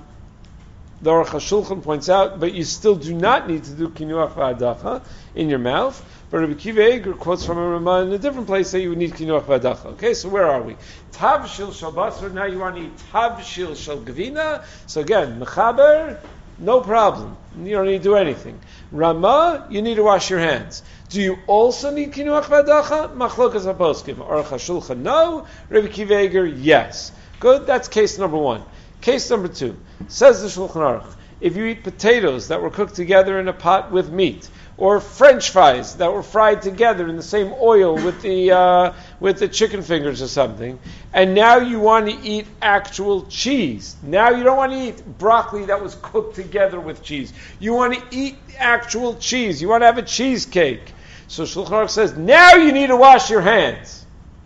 Speaker 1: the Aruch HaShulchan points out, but you still do not need to do kinuach v'adacha in your mouth. But Rabbi Kiva Eger quotes from a Ramah in a different place that you would need kinuach v'adacha. Okay, so where are we? Tav shil shel basar. Now you want to eat tav shil shel gavina. So again, mechaber, no problem. You don't need to do anything. Ramah, you need to wash your hands. Do you also need kinuach v'adacha? Machlokas haposkim. Aruch HaShulchan, no. Rabbi Kiva Eger, yes. Good. That's case number one. Case number two. Says the Shulchan Aruch, if you eat potatoes that were cooked together in a pot with meat, or French fries that were fried together in the same oil with the uh, with the chicken fingers or something, and now you want to eat actual cheese. Now you don't want to eat broccoli that was cooked together with cheese. You want to eat actual cheese. You want to have a cheesecake. So Shulchan Aruch says, now you need to wash your hands.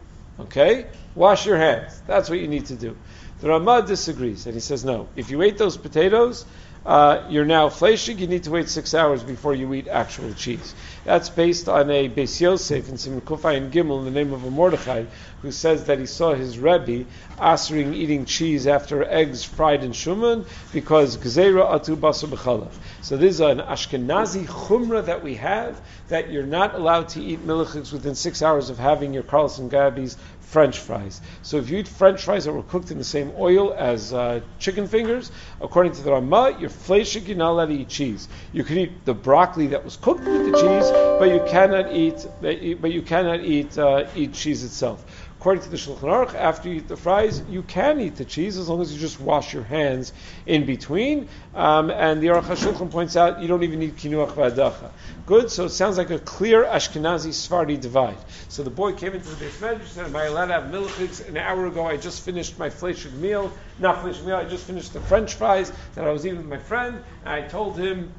Speaker 1: Okay? Wash your hands. That's what you need to do. The Ramah disagrees, and he says, no. If you ate those potatoes, uh, you're now fleishig, you need to wait six hours before you eat actual cheese. That's based on a Beis Yosef in Siman Kufay and Gimel in the name of a Mordechai, who says that he saw his Rebbe asering eating cheese after eggs fried in shuman because gzeira atu basar b'chalav. So this is an Ashkenazi chumrah that we have, that you're not allowed to eat milichiks within six hours of having your Carlson Gabby's French fries. So if you eat French fries that were cooked in the same oil as uh, chicken fingers, according to the Ramah, you're fleishig, you're not allowed to eat cheese. You can eat the broccoli that was cooked with the cheese, but you cannot eat, but you cannot eat uh, eat cheese itself. According to the Shulchan Aruch, after you eat the fries, you can eat the cheese as long as you just wash your hands in between. Um, and the Aruch HaShulchan points out you don't even need kinuach v'adacha. Good, so it sounds like a clear Ashkenazi Sephardi divide. So the boy came into the Beis Medrash and said, am I allowed to have milchiks? An hour ago I just finished my fleishig meal. Not fleishig meal, I just finished the French fries that I was eating with my friend. And I told him,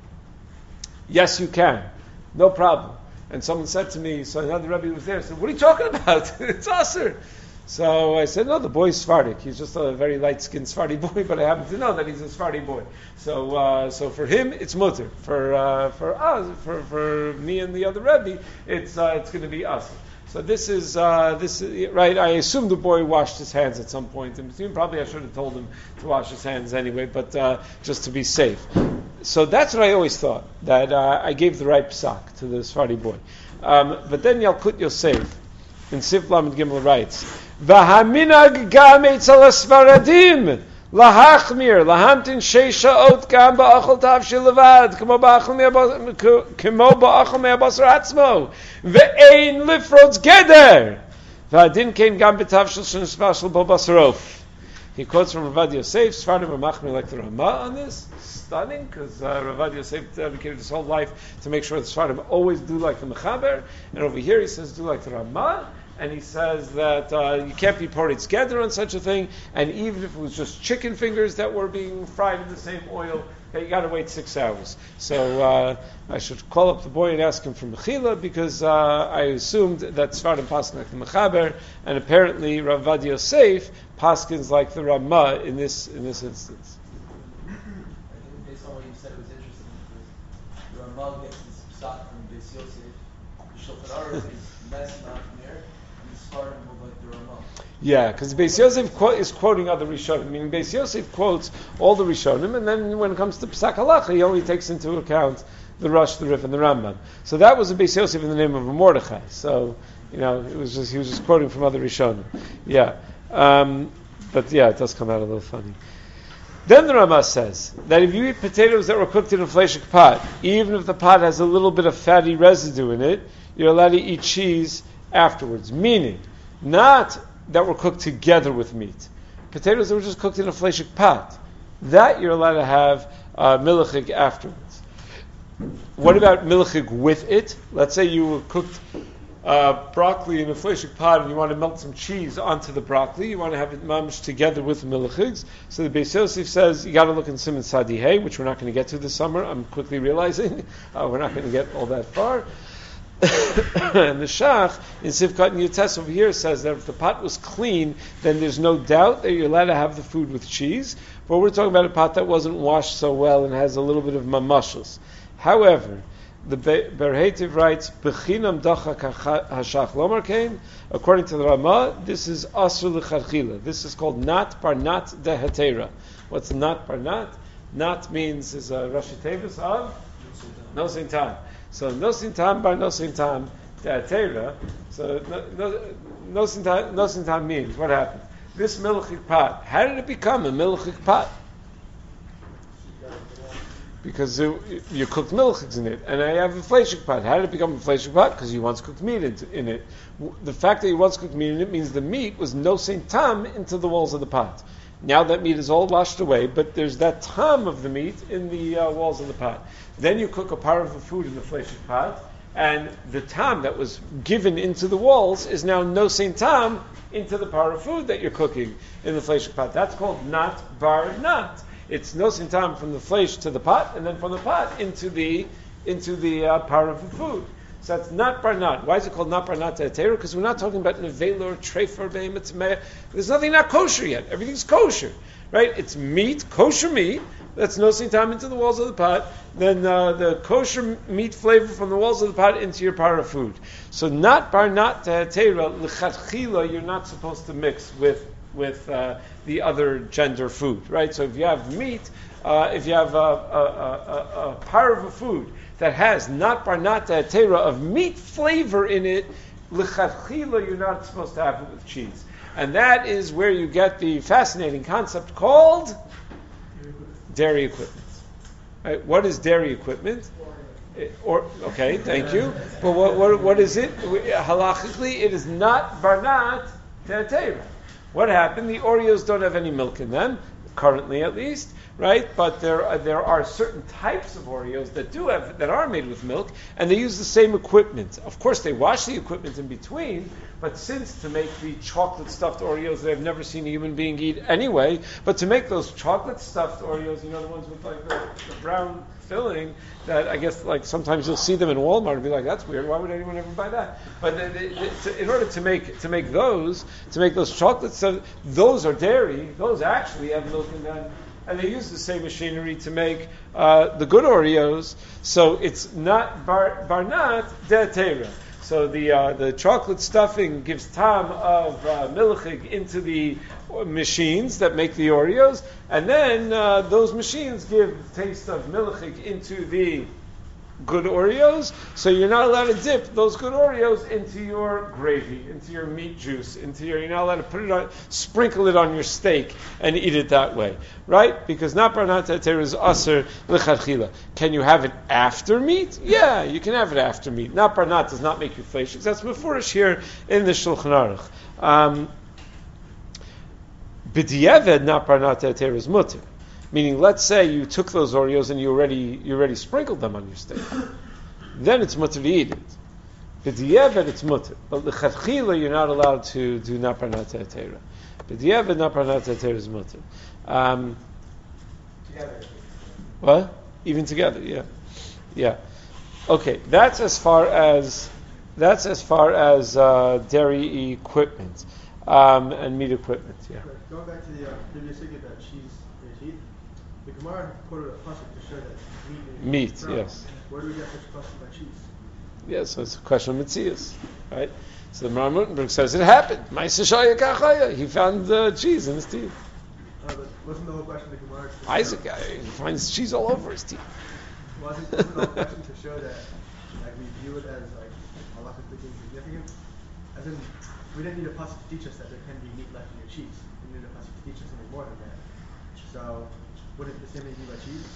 Speaker 1: yes you can. No problem. And someone said to me, so another Rebbe was there, I said, what are you talking about? It's Aser. So I said, no, the boy's Sephardic. He's just a very light-skinned Sephardi boy, but I happen to know that he's a Sephardi boy. So uh, so for him, it's mutter. For uh, for us, for, for me and the other Rebbe, it's uh, it's going to be Aser. So this is uh, this is, right. I assume the boy washed his hands at some point in between. Probably I should have told him to wash his hands anyway, but uh, just to be safe. So that's what I always thought, that uh, I gave the right psak to the Sephardi boy. Um, but then Yalkut Yosef in Sif Lamed Gimel writes, "V'haminag gam etzel Sfaradim lahachmir lahamtin sheisha ot gam ba'achol tavshil levad kamo ba'achol me'abasar atzmo ve'ein lifrods geder v'adin kein gam b'tavshil shenisvashil bo basarof." He quotes from Ravad Yosef, Sfardim are machmir like the Ramah on this. Stunning, because uh, Ravad Yosef dedicated his whole life to make sure the Sfardim always do like the Mechaber, and over here he says do like the Ramah, and he says that uh, you can't be parted together on such a thing, and even if it was just chicken fingers that were being fried in the same oil, that you got to wait six hours. So uh, I should call up the boy and ask him for mechila, because uh, I assumed that Sfardim paskin like the mechaber, and apparently Rav Vad Yosef paskins like the Ramah in this in this instance.
Speaker 5: I think based on what you said, it was interesting because the Ramah gets this psak from Beis Yosef. The Shulchan Aruch is less machmir, and the Sfardim will like the Ramah.
Speaker 1: Yeah, because Beis Yosef quote, is quoting other Rishonim. Meaning Beis Yosef quotes all the Rishonim, and then when it comes to Psak Halacha, he only takes into account the Rush, the Rif, and the Rambam. So that was a Beis Yosef in the name of a Mordechai. So, you know, it was just he was just quoting from other Rishonim. Yeah. Um, but yeah, it does come out a little funny. Then the Ramah says that if you eat potatoes that were cooked in a fleshik pot, even if the pot has a little bit of fatty residue in it, you're allowed to eat cheese afterwards. Meaning, not that were cooked together with meat. Potatoes that were just cooked in a fleshik pot. That you're allowed to have uh, milchig afterwards. What about milchig with it? Let's say you cooked uh, broccoli in a fleshik pot and you want to melt some cheese onto the broccoli. You want to have it mamish together with milchigs. So the Beis Yosef says you got to look in Siman Sadihei, which we're not going to get to this summer. I'm quickly realizing uh, we're not going to get all that far. And the Shach in Sivkat and Yutes over here says that if the pot was clean, then there's no doubt that you're allowed to have the food with cheese. But we're talking about a pot that wasn't washed so well and has a little bit of mamashos. However, the Berhetiv writes, "Bechinam dachak hashach lomar kain." According to the Ramah, this is asur l'chadchila. This is called nat parnat dehatera. What's nat parnat? Nat means is a Rashi Tevis of no sin time. So no sin time bar no sin time dehatera. So no no no sin time no sin time means what happened? This milchik pot. How did it become a milchik pot? Because it, you cooked milchiks in it, and I have a fleshik pot. How did it become a fleshik pot? Because you once cooked meat in, in it. The fact that you once cooked meat in it means the meat was no saint tam into the walls of the pot. Now that meat is all washed away, but there's that tam of the meat in the uh, walls of the pot. Then you cook a part of the food in the fleshik pot, and the tam that was given into the walls is now no saint tam into the part of food that you're cooking in the fleshik pot. That's called nat bar nat. It's no sin tam from the flesh to the pot, and then from the pot into the into the uh, part of the food. So that's not bar nat. Why is it called not bar nat te'atera? Because we're not talking about nevela or trefer be'emetzmeh. There's nothing not kosher yet. Everything's kosher, right? It's meat, kosher meat. That's no sin tam into the walls of the pot. Then uh, the kosher meat flavor from the walls of the pot into your part of food. So not bar nat te'atera l'chadchila. You're not supposed to mix with. with uh, the other gender food, right? So if you have meat, uh, if you have a, a, a, a part of a food that has not barnata tera of meat flavor in it, l'chadchila, you're not supposed to have it with cheese. And that is where you get the fascinating concept called dairy equipment. Right? What is dairy equipment? It, or okay, thank you. But what what, what is it? Halachically, it is not barnat tera. What happened? The Oreos don't have any milk in them, currently at least, right? But there are, there are certain types of Oreos that do have that are made with milk, and they use the same equipment. Of course, they wash the equipment in between, but since to make the chocolate stuffed Oreos that I've never seen a human being eat anyway, but to make those chocolate stuffed Oreos, you know, the ones with like the, the brown filling, that I guess like sometimes you'll see them in Walmart and be like, that's weird, why would anyone ever buy that? But they, they, they, to, in order to make to make those to make those chocolates, so those are dairy, those actually have milk in them, and they use the same machinery to make uh, the good Oreos, so it's not bar, barnat de'atera. So the uh, the chocolate stuffing gives tam of uh, milchig into the machines that make the Oreos, and then uh, those machines give taste of milchig into the good Oreos. So you're not allowed to dip those good Oreos into your gravy, into your meat juice, into your. You're not allowed to put it on, sprinkle it on your steak and eat it that way, right? Because not barnat te'atera is aser l'chadchila. Can you have it after meat? Yeah, you can have it after meat. Not barnat does not make you fleishik. That's mefurish here in the Shulchan Aruch. Um, B'diavad not barnat te'atera is mutter. Meaning, let's say you took those Oreos and you already you already sprinkled them on your steak. Then it's mutter to eat it. B'diavad it's mutter, but l'chadchila you're not allowed to do naparnat atera. B'diavad naparnat atera is mutter. Um,
Speaker 3: Together.
Speaker 1: what? Even together, yeah, yeah. Okay, that's as far as that's as far as uh, dairy equipment um, and meat equipment. Yeah.
Speaker 3: Right. Going back to the uh, previous thing about cheese and teeth, the Gemara quoted a pasuk to show that meat. Is
Speaker 1: Meat,
Speaker 3: brown.
Speaker 1: yes.
Speaker 3: Where do we get such a pasuk about cheese?
Speaker 1: Yeah, so it's a question of mitzias, right? So the Maram Rutenberg says it happened. Ma'aseh shaya kachaya. He found uh, cheese in his teeth.
Speaker 3: Uh, but wasn't the whole question the Gemara? to
Speaker 1: Isaac
Speaker 3: show-
Speaker 1: guy he finds cheese all over his teeth.
Speaker 3: Wasn't, wasn't the whole question to show that like we view it as like halakhically insignificant? As in, we didn't need a pasuk to teach us that there can be meat left in your cheese. We needed a pasuk to teach us something more than that. So, wouldn't the same thing be about cheese?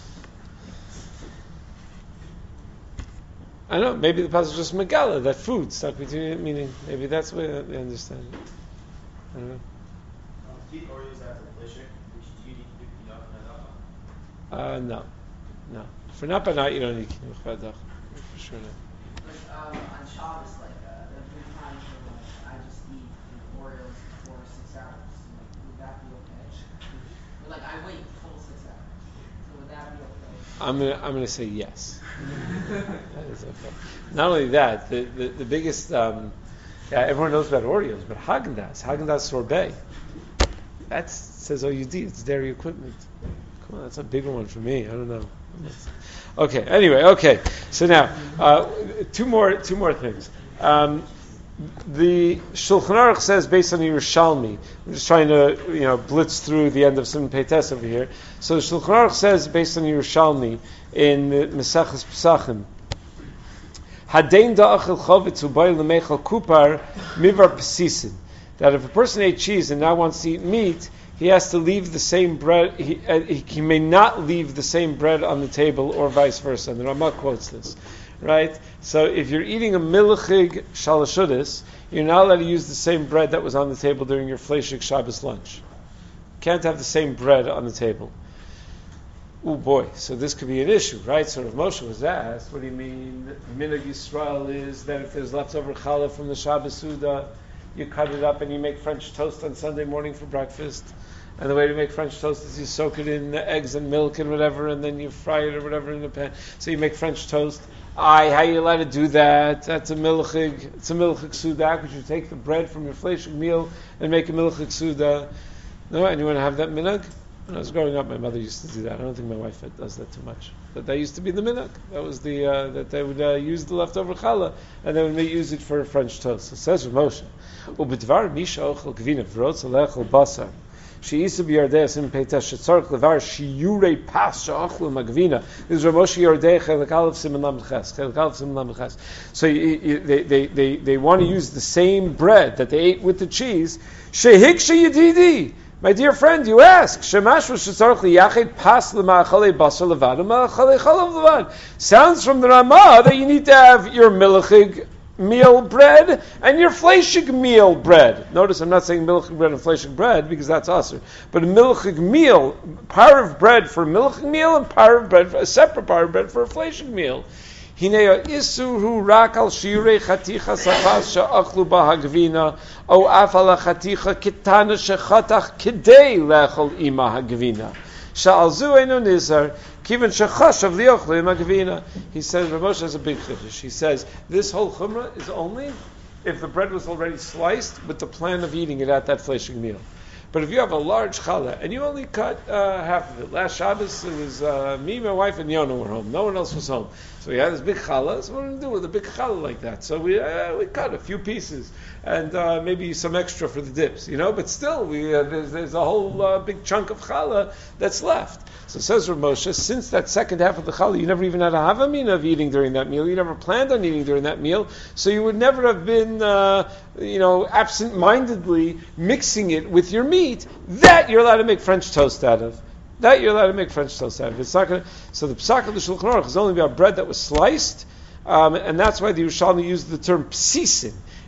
Speaker 1: I don't know. Maybe the passage is just megala that food stuck between it. Meaning maybe that's the way that they understand it. I don't know.
Speaker 7: Teeth Oreos after Flishik, which do you need to do Kinach and
Speaker 1: Uh,
Speaker 7: Adacha?
Speaker 1: no, no. For napanat you don't need kinuch v'adach. For sure not.
Speaker 6: Like, um, on Shabbos, like, uh, there have been times where, like, I just eat like, Oreos for six hours. Like, would that be okay? But, like, I wait full six hours. So would that be okay?
Speaker 1: I'm gonna I'm gonna say yes. That is okay. Not only that, the the, the biggest um, yeah, everyone knows about Oreos, but Haagen-Dazs, Haagen-Dazs sorbet. That says O U D. It's dairy equipment. Come on, that's a bigger one for me. I don't know. Okay. Anyway, okay. So now, uh, two more two more things. Um, the Shulchan Aruch says based on the Yerushalmi. I'm just trying to you know blitz through the end of Simon Peites over here. So the Shulchan Aruch says based on the Yerushalmi in Mesachos Pesachim. Hadein da'achil chovitz u'bay l'meichal kupar mivar pesisin. That if a person ate cheese and now wants to eat meat, he has to leave the same bread. He, uh, he may not leave the same bread on the table, or vice versa. And the Ramah quotes this, right? So if you're eating a milchig shalashudis, you're not allowed to use the same bread that was on the table during your fleshig Shabbos lunch. You can't have the same bread on the table. Oh boy, so this could be an issue, right? So Rav Moshe was asked, what do you mean? Minhag Yisrael is that if there's leftover challah from the Shabbos Suda, you cut it up and you make French toast on Sunday morning for breakfast. And the way to make French toast is you soak it in eggs and milk and whatever, and then you fry it or whatever in the pan. So you make French toast. Aye, how are you allowed to do that? That's a milchig. It's a milchig suda. Could you take the bread from your fleshig meal and make a milchig suda? No, anyone have that minhag? When I was growing up, my mother used to do that. I don't think my wife does that too much. But that used to be the minhag. That was the uh, that they would uh, use the leftover challah and they would make, use it for French toast. So it says Rav Moshe, "Ubedvar misha ochel gvina v'rotz alechel basar." She'isu b'yardei sim peitas shetzarich levar shiyurei pas she'ochlu magvina. This is Rav Moshe Yardei chelik aleph siman lamed ches. Chelik aleph siman lamed ches. So you, you, they they they they want to use the same bread that they ate with the cheese. Shehik sheyididi. My dear friend, you ask. Shemash v'shetzarich liyached pas l'ma'achalei basar levad u'ma'achalei chalav levad. Sounds from the Ramah that you need to have your milchig meal bread and your fleshig meal bread. Notice I'm not saying milchig bread and fleshig bread because that's usher, but a milchig meal, par of bread for a milchig meal and par of bread, for, a separate par of bread for a fleshig meal. Hinei isuhu rak al shirei chaticha safas she'achlu bahagvina o afal chaticha kitana shechatach kidei lechol ima hagvina. Sha'al zu eno nizar kiven shechashav liochle ima hagvina. He says, Rav Moshe has a big chiddush. He says, this whole chumrah is only if the bread was already sliced with the plan of eating it at that fleshig meal. But if you have a large challah and you only cut uh, half of it, last Shabbos it was uh, me, my wife, and Yonah were home. No one else was home. So we had this big challah. So what are we going to do with a big challah like that? So we uh, we cut a few pieces and uh, maybe some extra for the dips, you know. But still, we uh, there's, there's a whole uh, big chunk of challah that's left. So says Rav Moshe, since that second half of the challah, you never even had a havamina of eating during that meal. You never planned on eating during that meal, so you would never have been, uh, you know, absent-mindedly mixing it with your meat. That you're allowed to make French toast out of. That you're allowed to make French toast out of. It's not going to. So the psak of the Shulchan Aruch is only about bread that was sliced, um, and that's why the Yerushalmi used the term psisin.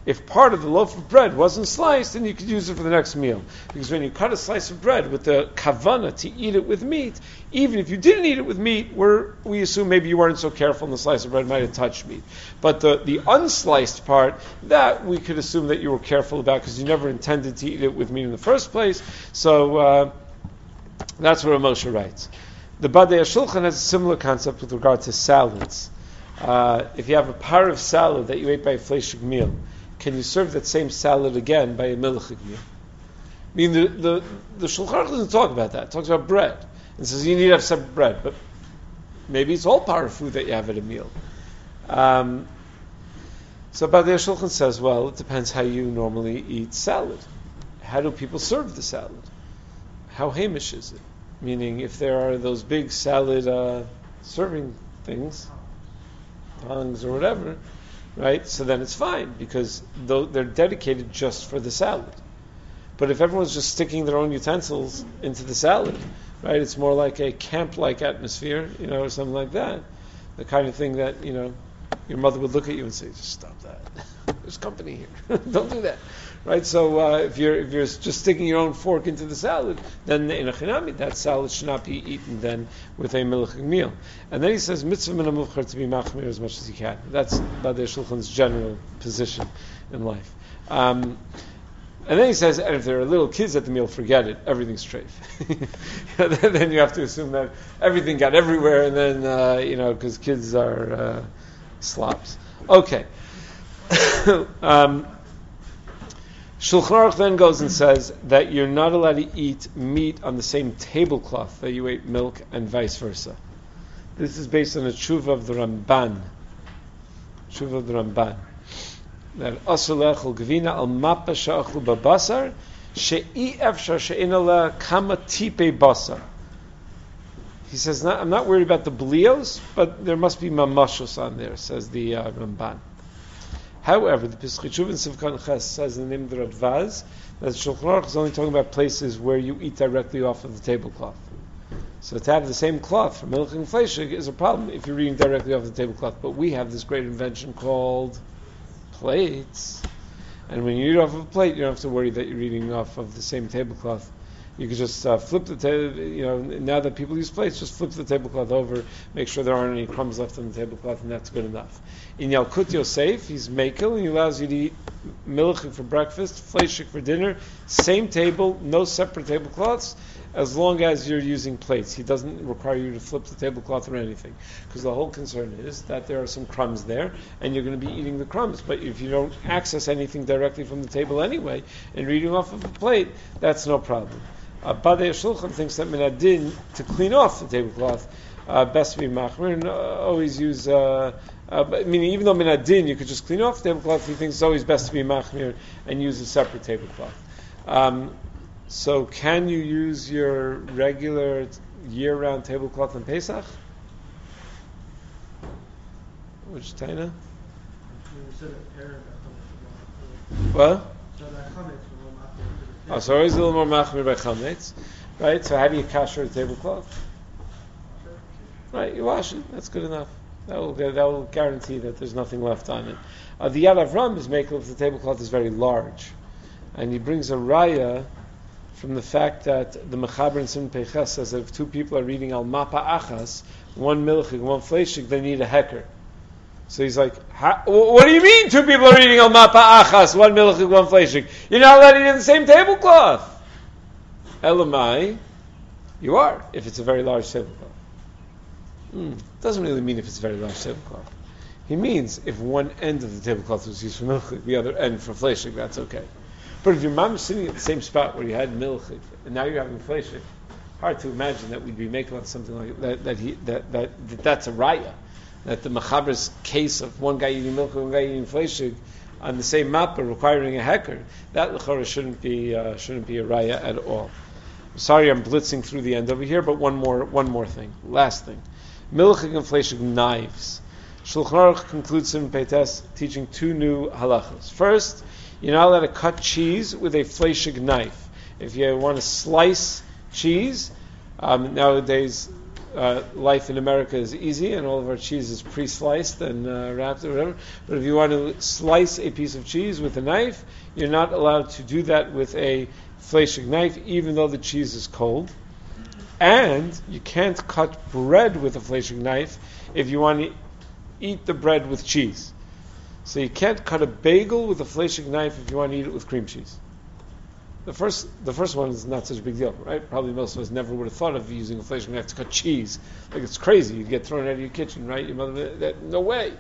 Speaker 1: if part of the loaf of bread wasn't sliced, then you could use it for the next meal. Because when you cut a slice of bread with the kavana to eat it with meat, even if you didn't eat it with meat, we're, we assume maybe you weren't so careful and the slice of bread might have touched meat. But the, the unsliced part, that we could assume that you were careful about because you never intended to eat it with meat in the first place. So uh, that's what Moshe writes. The Badei HaShulchan has a similar concept with regard to salads. Uh, if you have a par of salad that you ate by a fleshig meal, can you serve that same salad again by a milchig meal? I mean, the, the, the Shulchan Aruch doesn't talk about that. It talks about bread. It says you need to have separate bread, but maybe it's all par of food that you have at a meal. Um, so Badei HaShulchan says, well, it depends how you normally eat salad. How do people serve the salad? How hamish is it? Meaning, if there are those big salad uh, serving things, tongs or whatever, right? So then it's fine because they're dedicated just for the salad. But if everyone's just sticking their own utensils into the salad, right? It's more like a camp-like atmosphere, you know, or something like that. The kind of thing that, you know, your mother would look at you and say, "Just stop that. There's company here. Don't do that." Right? So uh, if you're if you're just sticking your oon fork into the salad, then in a chinami, that salad should not be eaten then with a milchig meal. And then he says, mitzvah min ha-muvchar to be machmir as much as you can. That's Badei HaShulchan's general position in life. Um, and then he says, and if there are little kids at the meal, forget it. Everything's treif. Then you have to assume that everything got everywhere, and then, uh, you know, because kids are uh, slops. Okay. um, Shulchan Aruch then goes and says that you're not allowed to eat meat on the same tablecloth that you ate milk and vice versa. This is based on a tshuva of the Ramban. Tshuva of the Ramban. That asur le'echol gevina al mappa she'achlu babasar she'i efshar she'ena la kama tipe basar. He says, not, I'm not worried about the blios, but there must be mamashos on there, says the uh, Ramban. However, the Pesach Tshuva in Sivkan Ches says in the name of the Radvaz that Shulchan Aruch is only talking about places where you eat directly off of the tablecloth. So to have the same cloth for milk and fleshig is a problem if you're eating directly off the tablecloth. But we have this great invention called plates. And when you eat off of a plate, you don't have to worry that you're eating off of the same tablecloth. You can just uh, flip the table, you know, now that people use plates, just flip the tablecloth over, make sure there aren't any crumbs left on the tablecloth, and that's good enough. In Yalkut Yosef, he's mekel, and he allows you to eat milchik for breakfast, fleshik for dinner, same table, no separate tablecloths, as long as you're using plates. He doesn't require you to flip the tablecloth or anything, because the whole concern is that there are some crumbs there, and you're going to be eating the crumbs. But if you don't access anything directly from the table anyway, and you're eating off of a plate, that's no problem. Uh, Badei HaShulchan thinks that minadin, to clean off the tablecloth, uh, best to be machmir, and uh, always use, uh, uh, meaning even though minadin you could just clean off the tablecloth, he thinks it's always best to be machmir and use a separate tablecloth. Um, so can you use your regular year-round tablecloth on Pesach? Which Taina? What? Oh, so always a little more machmir by chametz, right? So how do you kasher a tablecloth? Right, you wash it. That's good enough. That will that will guarantee that there's nothing left on it. Uh, the Yad Avram is making if the tablecloth is very large, and he brings a raya from the fact that the Mechaber in Simon Peiches says that if two people are reading al mapa achas, one milchig, one fleshig, they need a heker. So he's like, what do you mean two people are eating al mapa achas, one milchig, one fleshig? You're not allowed to eat in the same tablecloth. Elamai, you are, if it's a very large tablecloth. Hmm. Doesn't really mean if it's a very large tablecloth. He means if one end of the tablecloth was used for milchig, the other end for fleshig, that's okay. But if your mom is sitting at the same spot where you had milchig, and now you're having fleshig, hard to imagine that we'd be making something like that, that, he, that, that, that that's a raya. That the Mechaber's case of one guy eating milk and one guy eating fleshig on the same mappa requiring a heker, that l'chora shouldn't be uh, shouldn't be a raya at all. I'm sorry, I'm blitzing through the end over here, but one more one more thing, last thing, milchig and fleshig knives. Shulchan Aruch concludes in Peites teaching two new halachos. First, you're not allowed to cut cheese with a fleshig knife. If you want to slice cheese, um, nowadays uh, life in America is easy and all of our cheese is pre-sliced and uh, wrapped or whatever. But if you want to slice a piece of cheese with a knife, you're not allowed to do that with a fleishig knife, even though the cheese is cold. And you can't cut bread with a fleishig knife if you want to eat the bread with cheese. So you can't cut a bagel with a fleishig knife if you want to eat it with cream cheese. The first, the first one is not such a big deal, right? Probably most of us never would have thought of using a fleishig knife to cut cheese. Like, it's crazy. You'd get thrown out of your kitchen, right? Your mother, that, no way.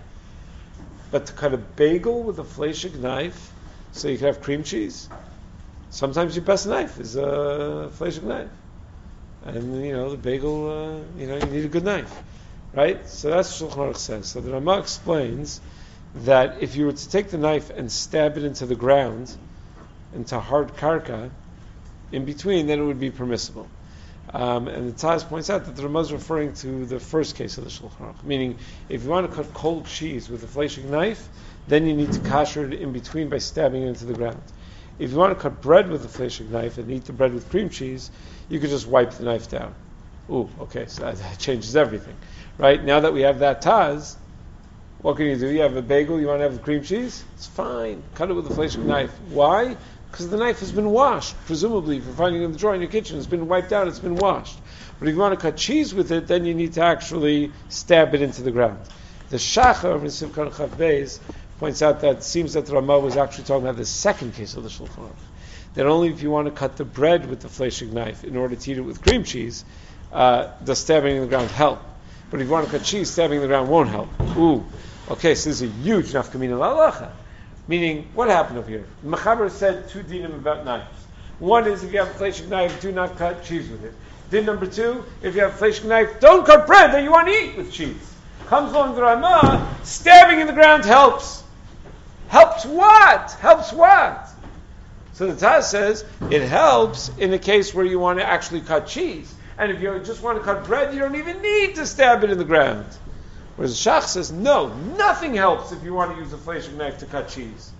Speaker 1: But to cut a bagel with a fleishig knife, so you can have cream cheese, sometimes your best knife is a fleishig knife. And, you know, the bagel, uh, you know, you need a good knife, right? So that's what Shulchan Aruch says. So the Ramah explains that if you were to take the knife and stab it into the ground, into hard karka, in between, then it would be permissible. Um, and the Taz points out that the Ramah is referring to the first case of the Shulchan Aruch, meaning if you want to cut cold cheese with a fleishig knife, then you need to kasher it in between by stabbing it into the ground. If you want to cut bread with a fleishig knife and eat the bread with cream cheese, you could just wipe the knife down. Ooh, okay, so that, that changes everything. Right? Now that we have that Taz, what can you do? You have a bagel, you want to have cream cheese? It's fine. Cut it with a fleishig knife. Why? Because the knife has been washed. Presumably, if you're finding it in the drawer in your kitchen, it's been wiped out, it's been washed. But if you want to cut cheese with it, then you need to actually stab it into the ground. The Shachar of Sivkar Chav Beis points out that it seems that the Ramah was actually talking about the second case of the Shulchan Aruch. That only if you want to cut the bread with the fleishig knife in order to eat it with cream cheese, uh, does stabbing in the ground help. But if you want to cut cheese, stabbing in the ground won't help. Ooh. Okay, so this is a huge nafkamina la'alacha. Meaning, what happened over here? Mechaber said two dinim about knives. One is if you have a fleishig knife, do not cut cheese with it. Din number two, if you have a fleishig knife, don't cut bread that you want to eat with cheese. Comes along the Ramah, stabbing in the ground helps. Helps what? Helps what? So the Taz says, it helps in the case where you want to actually cut cheese. And if you just want to cut bread, you don't even need to stab it in the ground. Whereas the Shach says, no, nothing helps if you want to use a fleishig knife to cut cheese.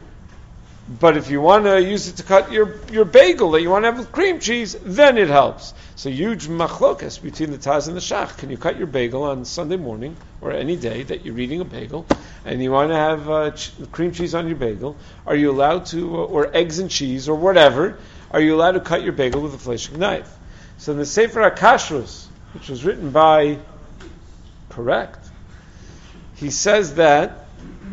Speaker 1: But if you want to use it to cut your, your bagel that you want to have with cream cheese, then it helps. So huge machlokas between the Taz and the Shach. Can you cut your bagel on Sunday morning or any day that you're eating a bagel and you want to have uh, ch- cream cheese on your bagel? Are you allowed to, uh, or eggs and cheese or whatever, are you allowed to cut your bagel with a fleishig knife? So in the Sefer HaKashrus, which was written by, correct, he says that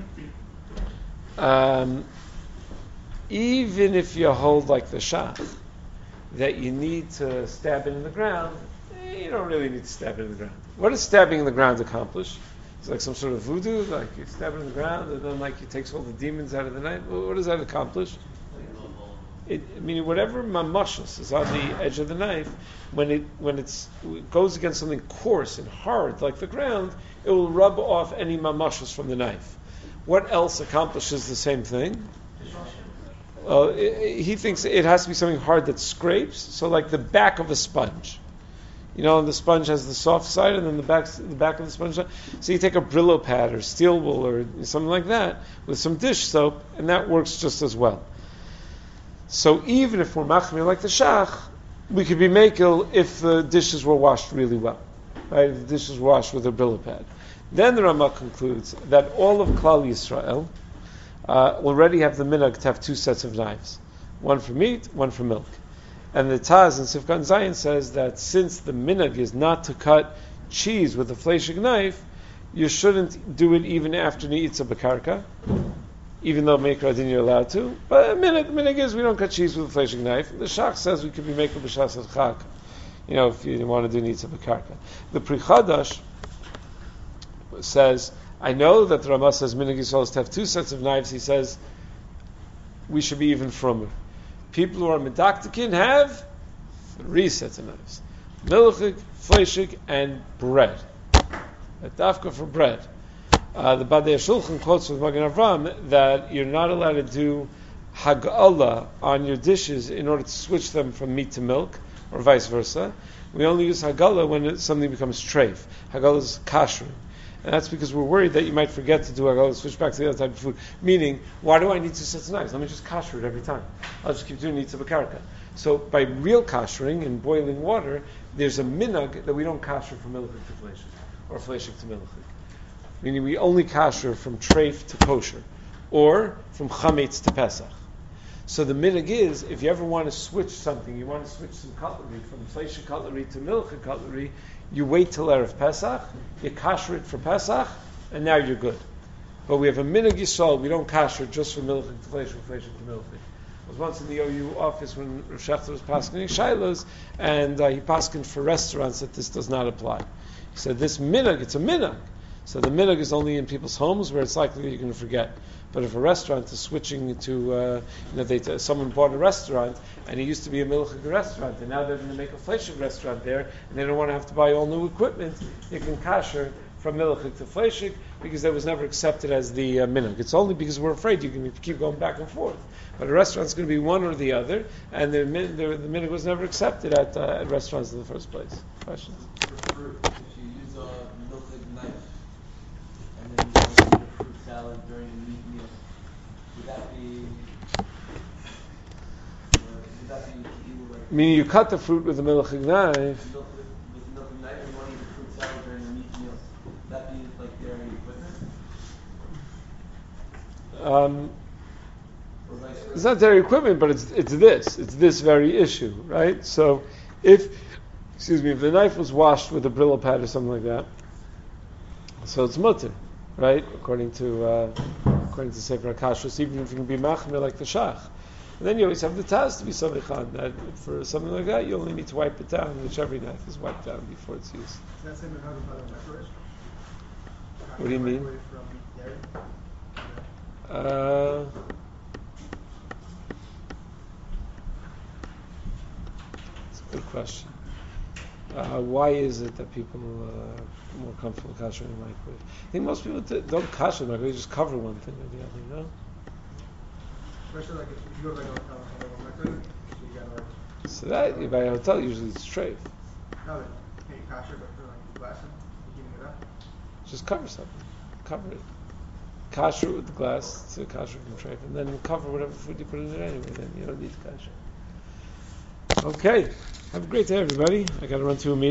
Speaker 1: um, even if you hold like the Shach, that you need to stab it in the ground, eh, you don't really need to stab it in the ground. What does stabbing in the ground accomplish? It's like some sort of voodoo, like you stab it in the ground and then like it takes all the demons out of the knife. What does that accomplish? It, I mean, whatever mamashus is on the edge of the knife, when it when it's, it goes against something coarse and hard like the ground, it will rub off any mamashus from the knife. What else accomplishes the same thing? Uh, it, he thinks it has to be something hard that scrapes, so like the back of a sponge. You know, and the sponge has the soft side, and then the back the back of the sponge. So you take a Brillo pad or steel wool or something like that with some dish soap, and that works just as well. So even if we're machmir like the Shach, we could be makel if the dishes were washed really well, right? If the dishes were washed with a Brillo pad. Then the Ramah concludes that all of Klal Yisrael uh, already have the minhag to have two sets of knives, one for meat, one for milk. And the Taz in Sifkan Zayin says that since the minhag is not to cut cheese with a fleishig knife, you shouldn't do it even after Ne'itza B'karka, even though Meikra Adin you're allowed to. But minhag, minhag is we don't cut cheese with a fleishig knife. The Shach says we could be Meikra B'shas Chag, you know, if you want to do Ne'itza B'karka. The Pri Chadash says, I know that the Ramah says minhag Yisrael is to have two sets of knives. He says we should be even frummer. People who are medaktikin have three sets of knives: milchig, fleishig, and bread. A dafka for bread. Uh, the Badei Shulchan quotes with Magen Avram that you're not allowed to do hagala on your dishes in order to switch them from meat to milk, or vice versa. We only use hagala when it, something becomes treif. Hagala is kashrut. And that's because we're worried that you might forget to do hagala, switch back to the other type of food. Meaning, why do I need two sets of knives? Let me just kasher it every time. I'll just keep doing Ne'itza B'karka. So by real kashering in boiling water, there's a minhag that we don't kasher from milchik to fleshik, or fleshik to milchik. Meaning we only kasher from treif to kosher, or from chametz to pesach. So the minhag is, if you ever want to switch something, you want to switch some cutlery from fleshik cutlery to milchik cutlery, you wait till erev Pesach, you kasher it for Pesach, and now you're good. But we have a minhag yisrael, we don't kasher just from milchik to fleshik, fleshik to milchik. I was once in the O U office when Rav Shechter was paskening shilos, and uh, he paskened for restaurants that this does not apply. He said, this minhag, it's a minhag. So the minhag is only in people's homes where it's likely that you're going to forget. But if a restaurant is switching to, uh, you know, they t- someone bought a restaurant, and it used to be a milchik restaurant, and now they're going to make a fleshik restaurant there, and they don't want to have to buy all new equipment, you can kasher from milchik to fleshik, because that was never accepted as the uh, minhag. It's only because we're afraid you can keep going back and forth. But a restaurant's going to be one or the other, and the, min- the, the minhag was never accepted at, uh, at restaurants in the first place. Questions?
Speaker 5: For fruit, if you use a milchik knife, and then you want to eat a fruit salad during a meat meal, would that be, uh, would that be equal, like,
Speaker 1: Meaning you cut the fruit with a milchik knife.
Speaker 5: milk with, with milk and knife, and you want to eat a fruit salad during a meat meal, would that be like their equipment?
Speaker 1: Um,
Speaker 5: Or vice versa?
Speaker 1: It's not their equipment, but it's it's this. It's this very issue, right? So, if, excuse me, if the knife was washed with a Brillo pad or something like that, so it's mutter, right? According to uh, according to Sefer HaKashrus, even if you can be machmir like the shach, and then you always have the taz to be samichan. That for something like that, you only need to wipe it down, which every knife is wiped down before it's used.
Speaker 3: Is that same as how the microwave?
Speaker 1: What do you mean?
Speaker 3: Microwave from dairy?
Speaker 1: Uh, it's a good question. Uh, why is it that people uh, are more comfortable kashering in the microwave? I think most people t- don't kasher in the microwave; they just cover one thing or the other. You know.
Speaker 3: Especially like if you go to like a hotel and have a microwave, you gotta like,
Speaker 1: So that you buy a hotel usually it's treif.
Speaker 3: no, but can you kosher but for like glass and heating it up?
Speaker 1: Just cover something. Cover it. Kasher it with the glass to kasher from treif, and then cover whatever food you put in it anyway. Then you don't need to kasher. Okay. Have a great day, everybody. I got to run to a meeting.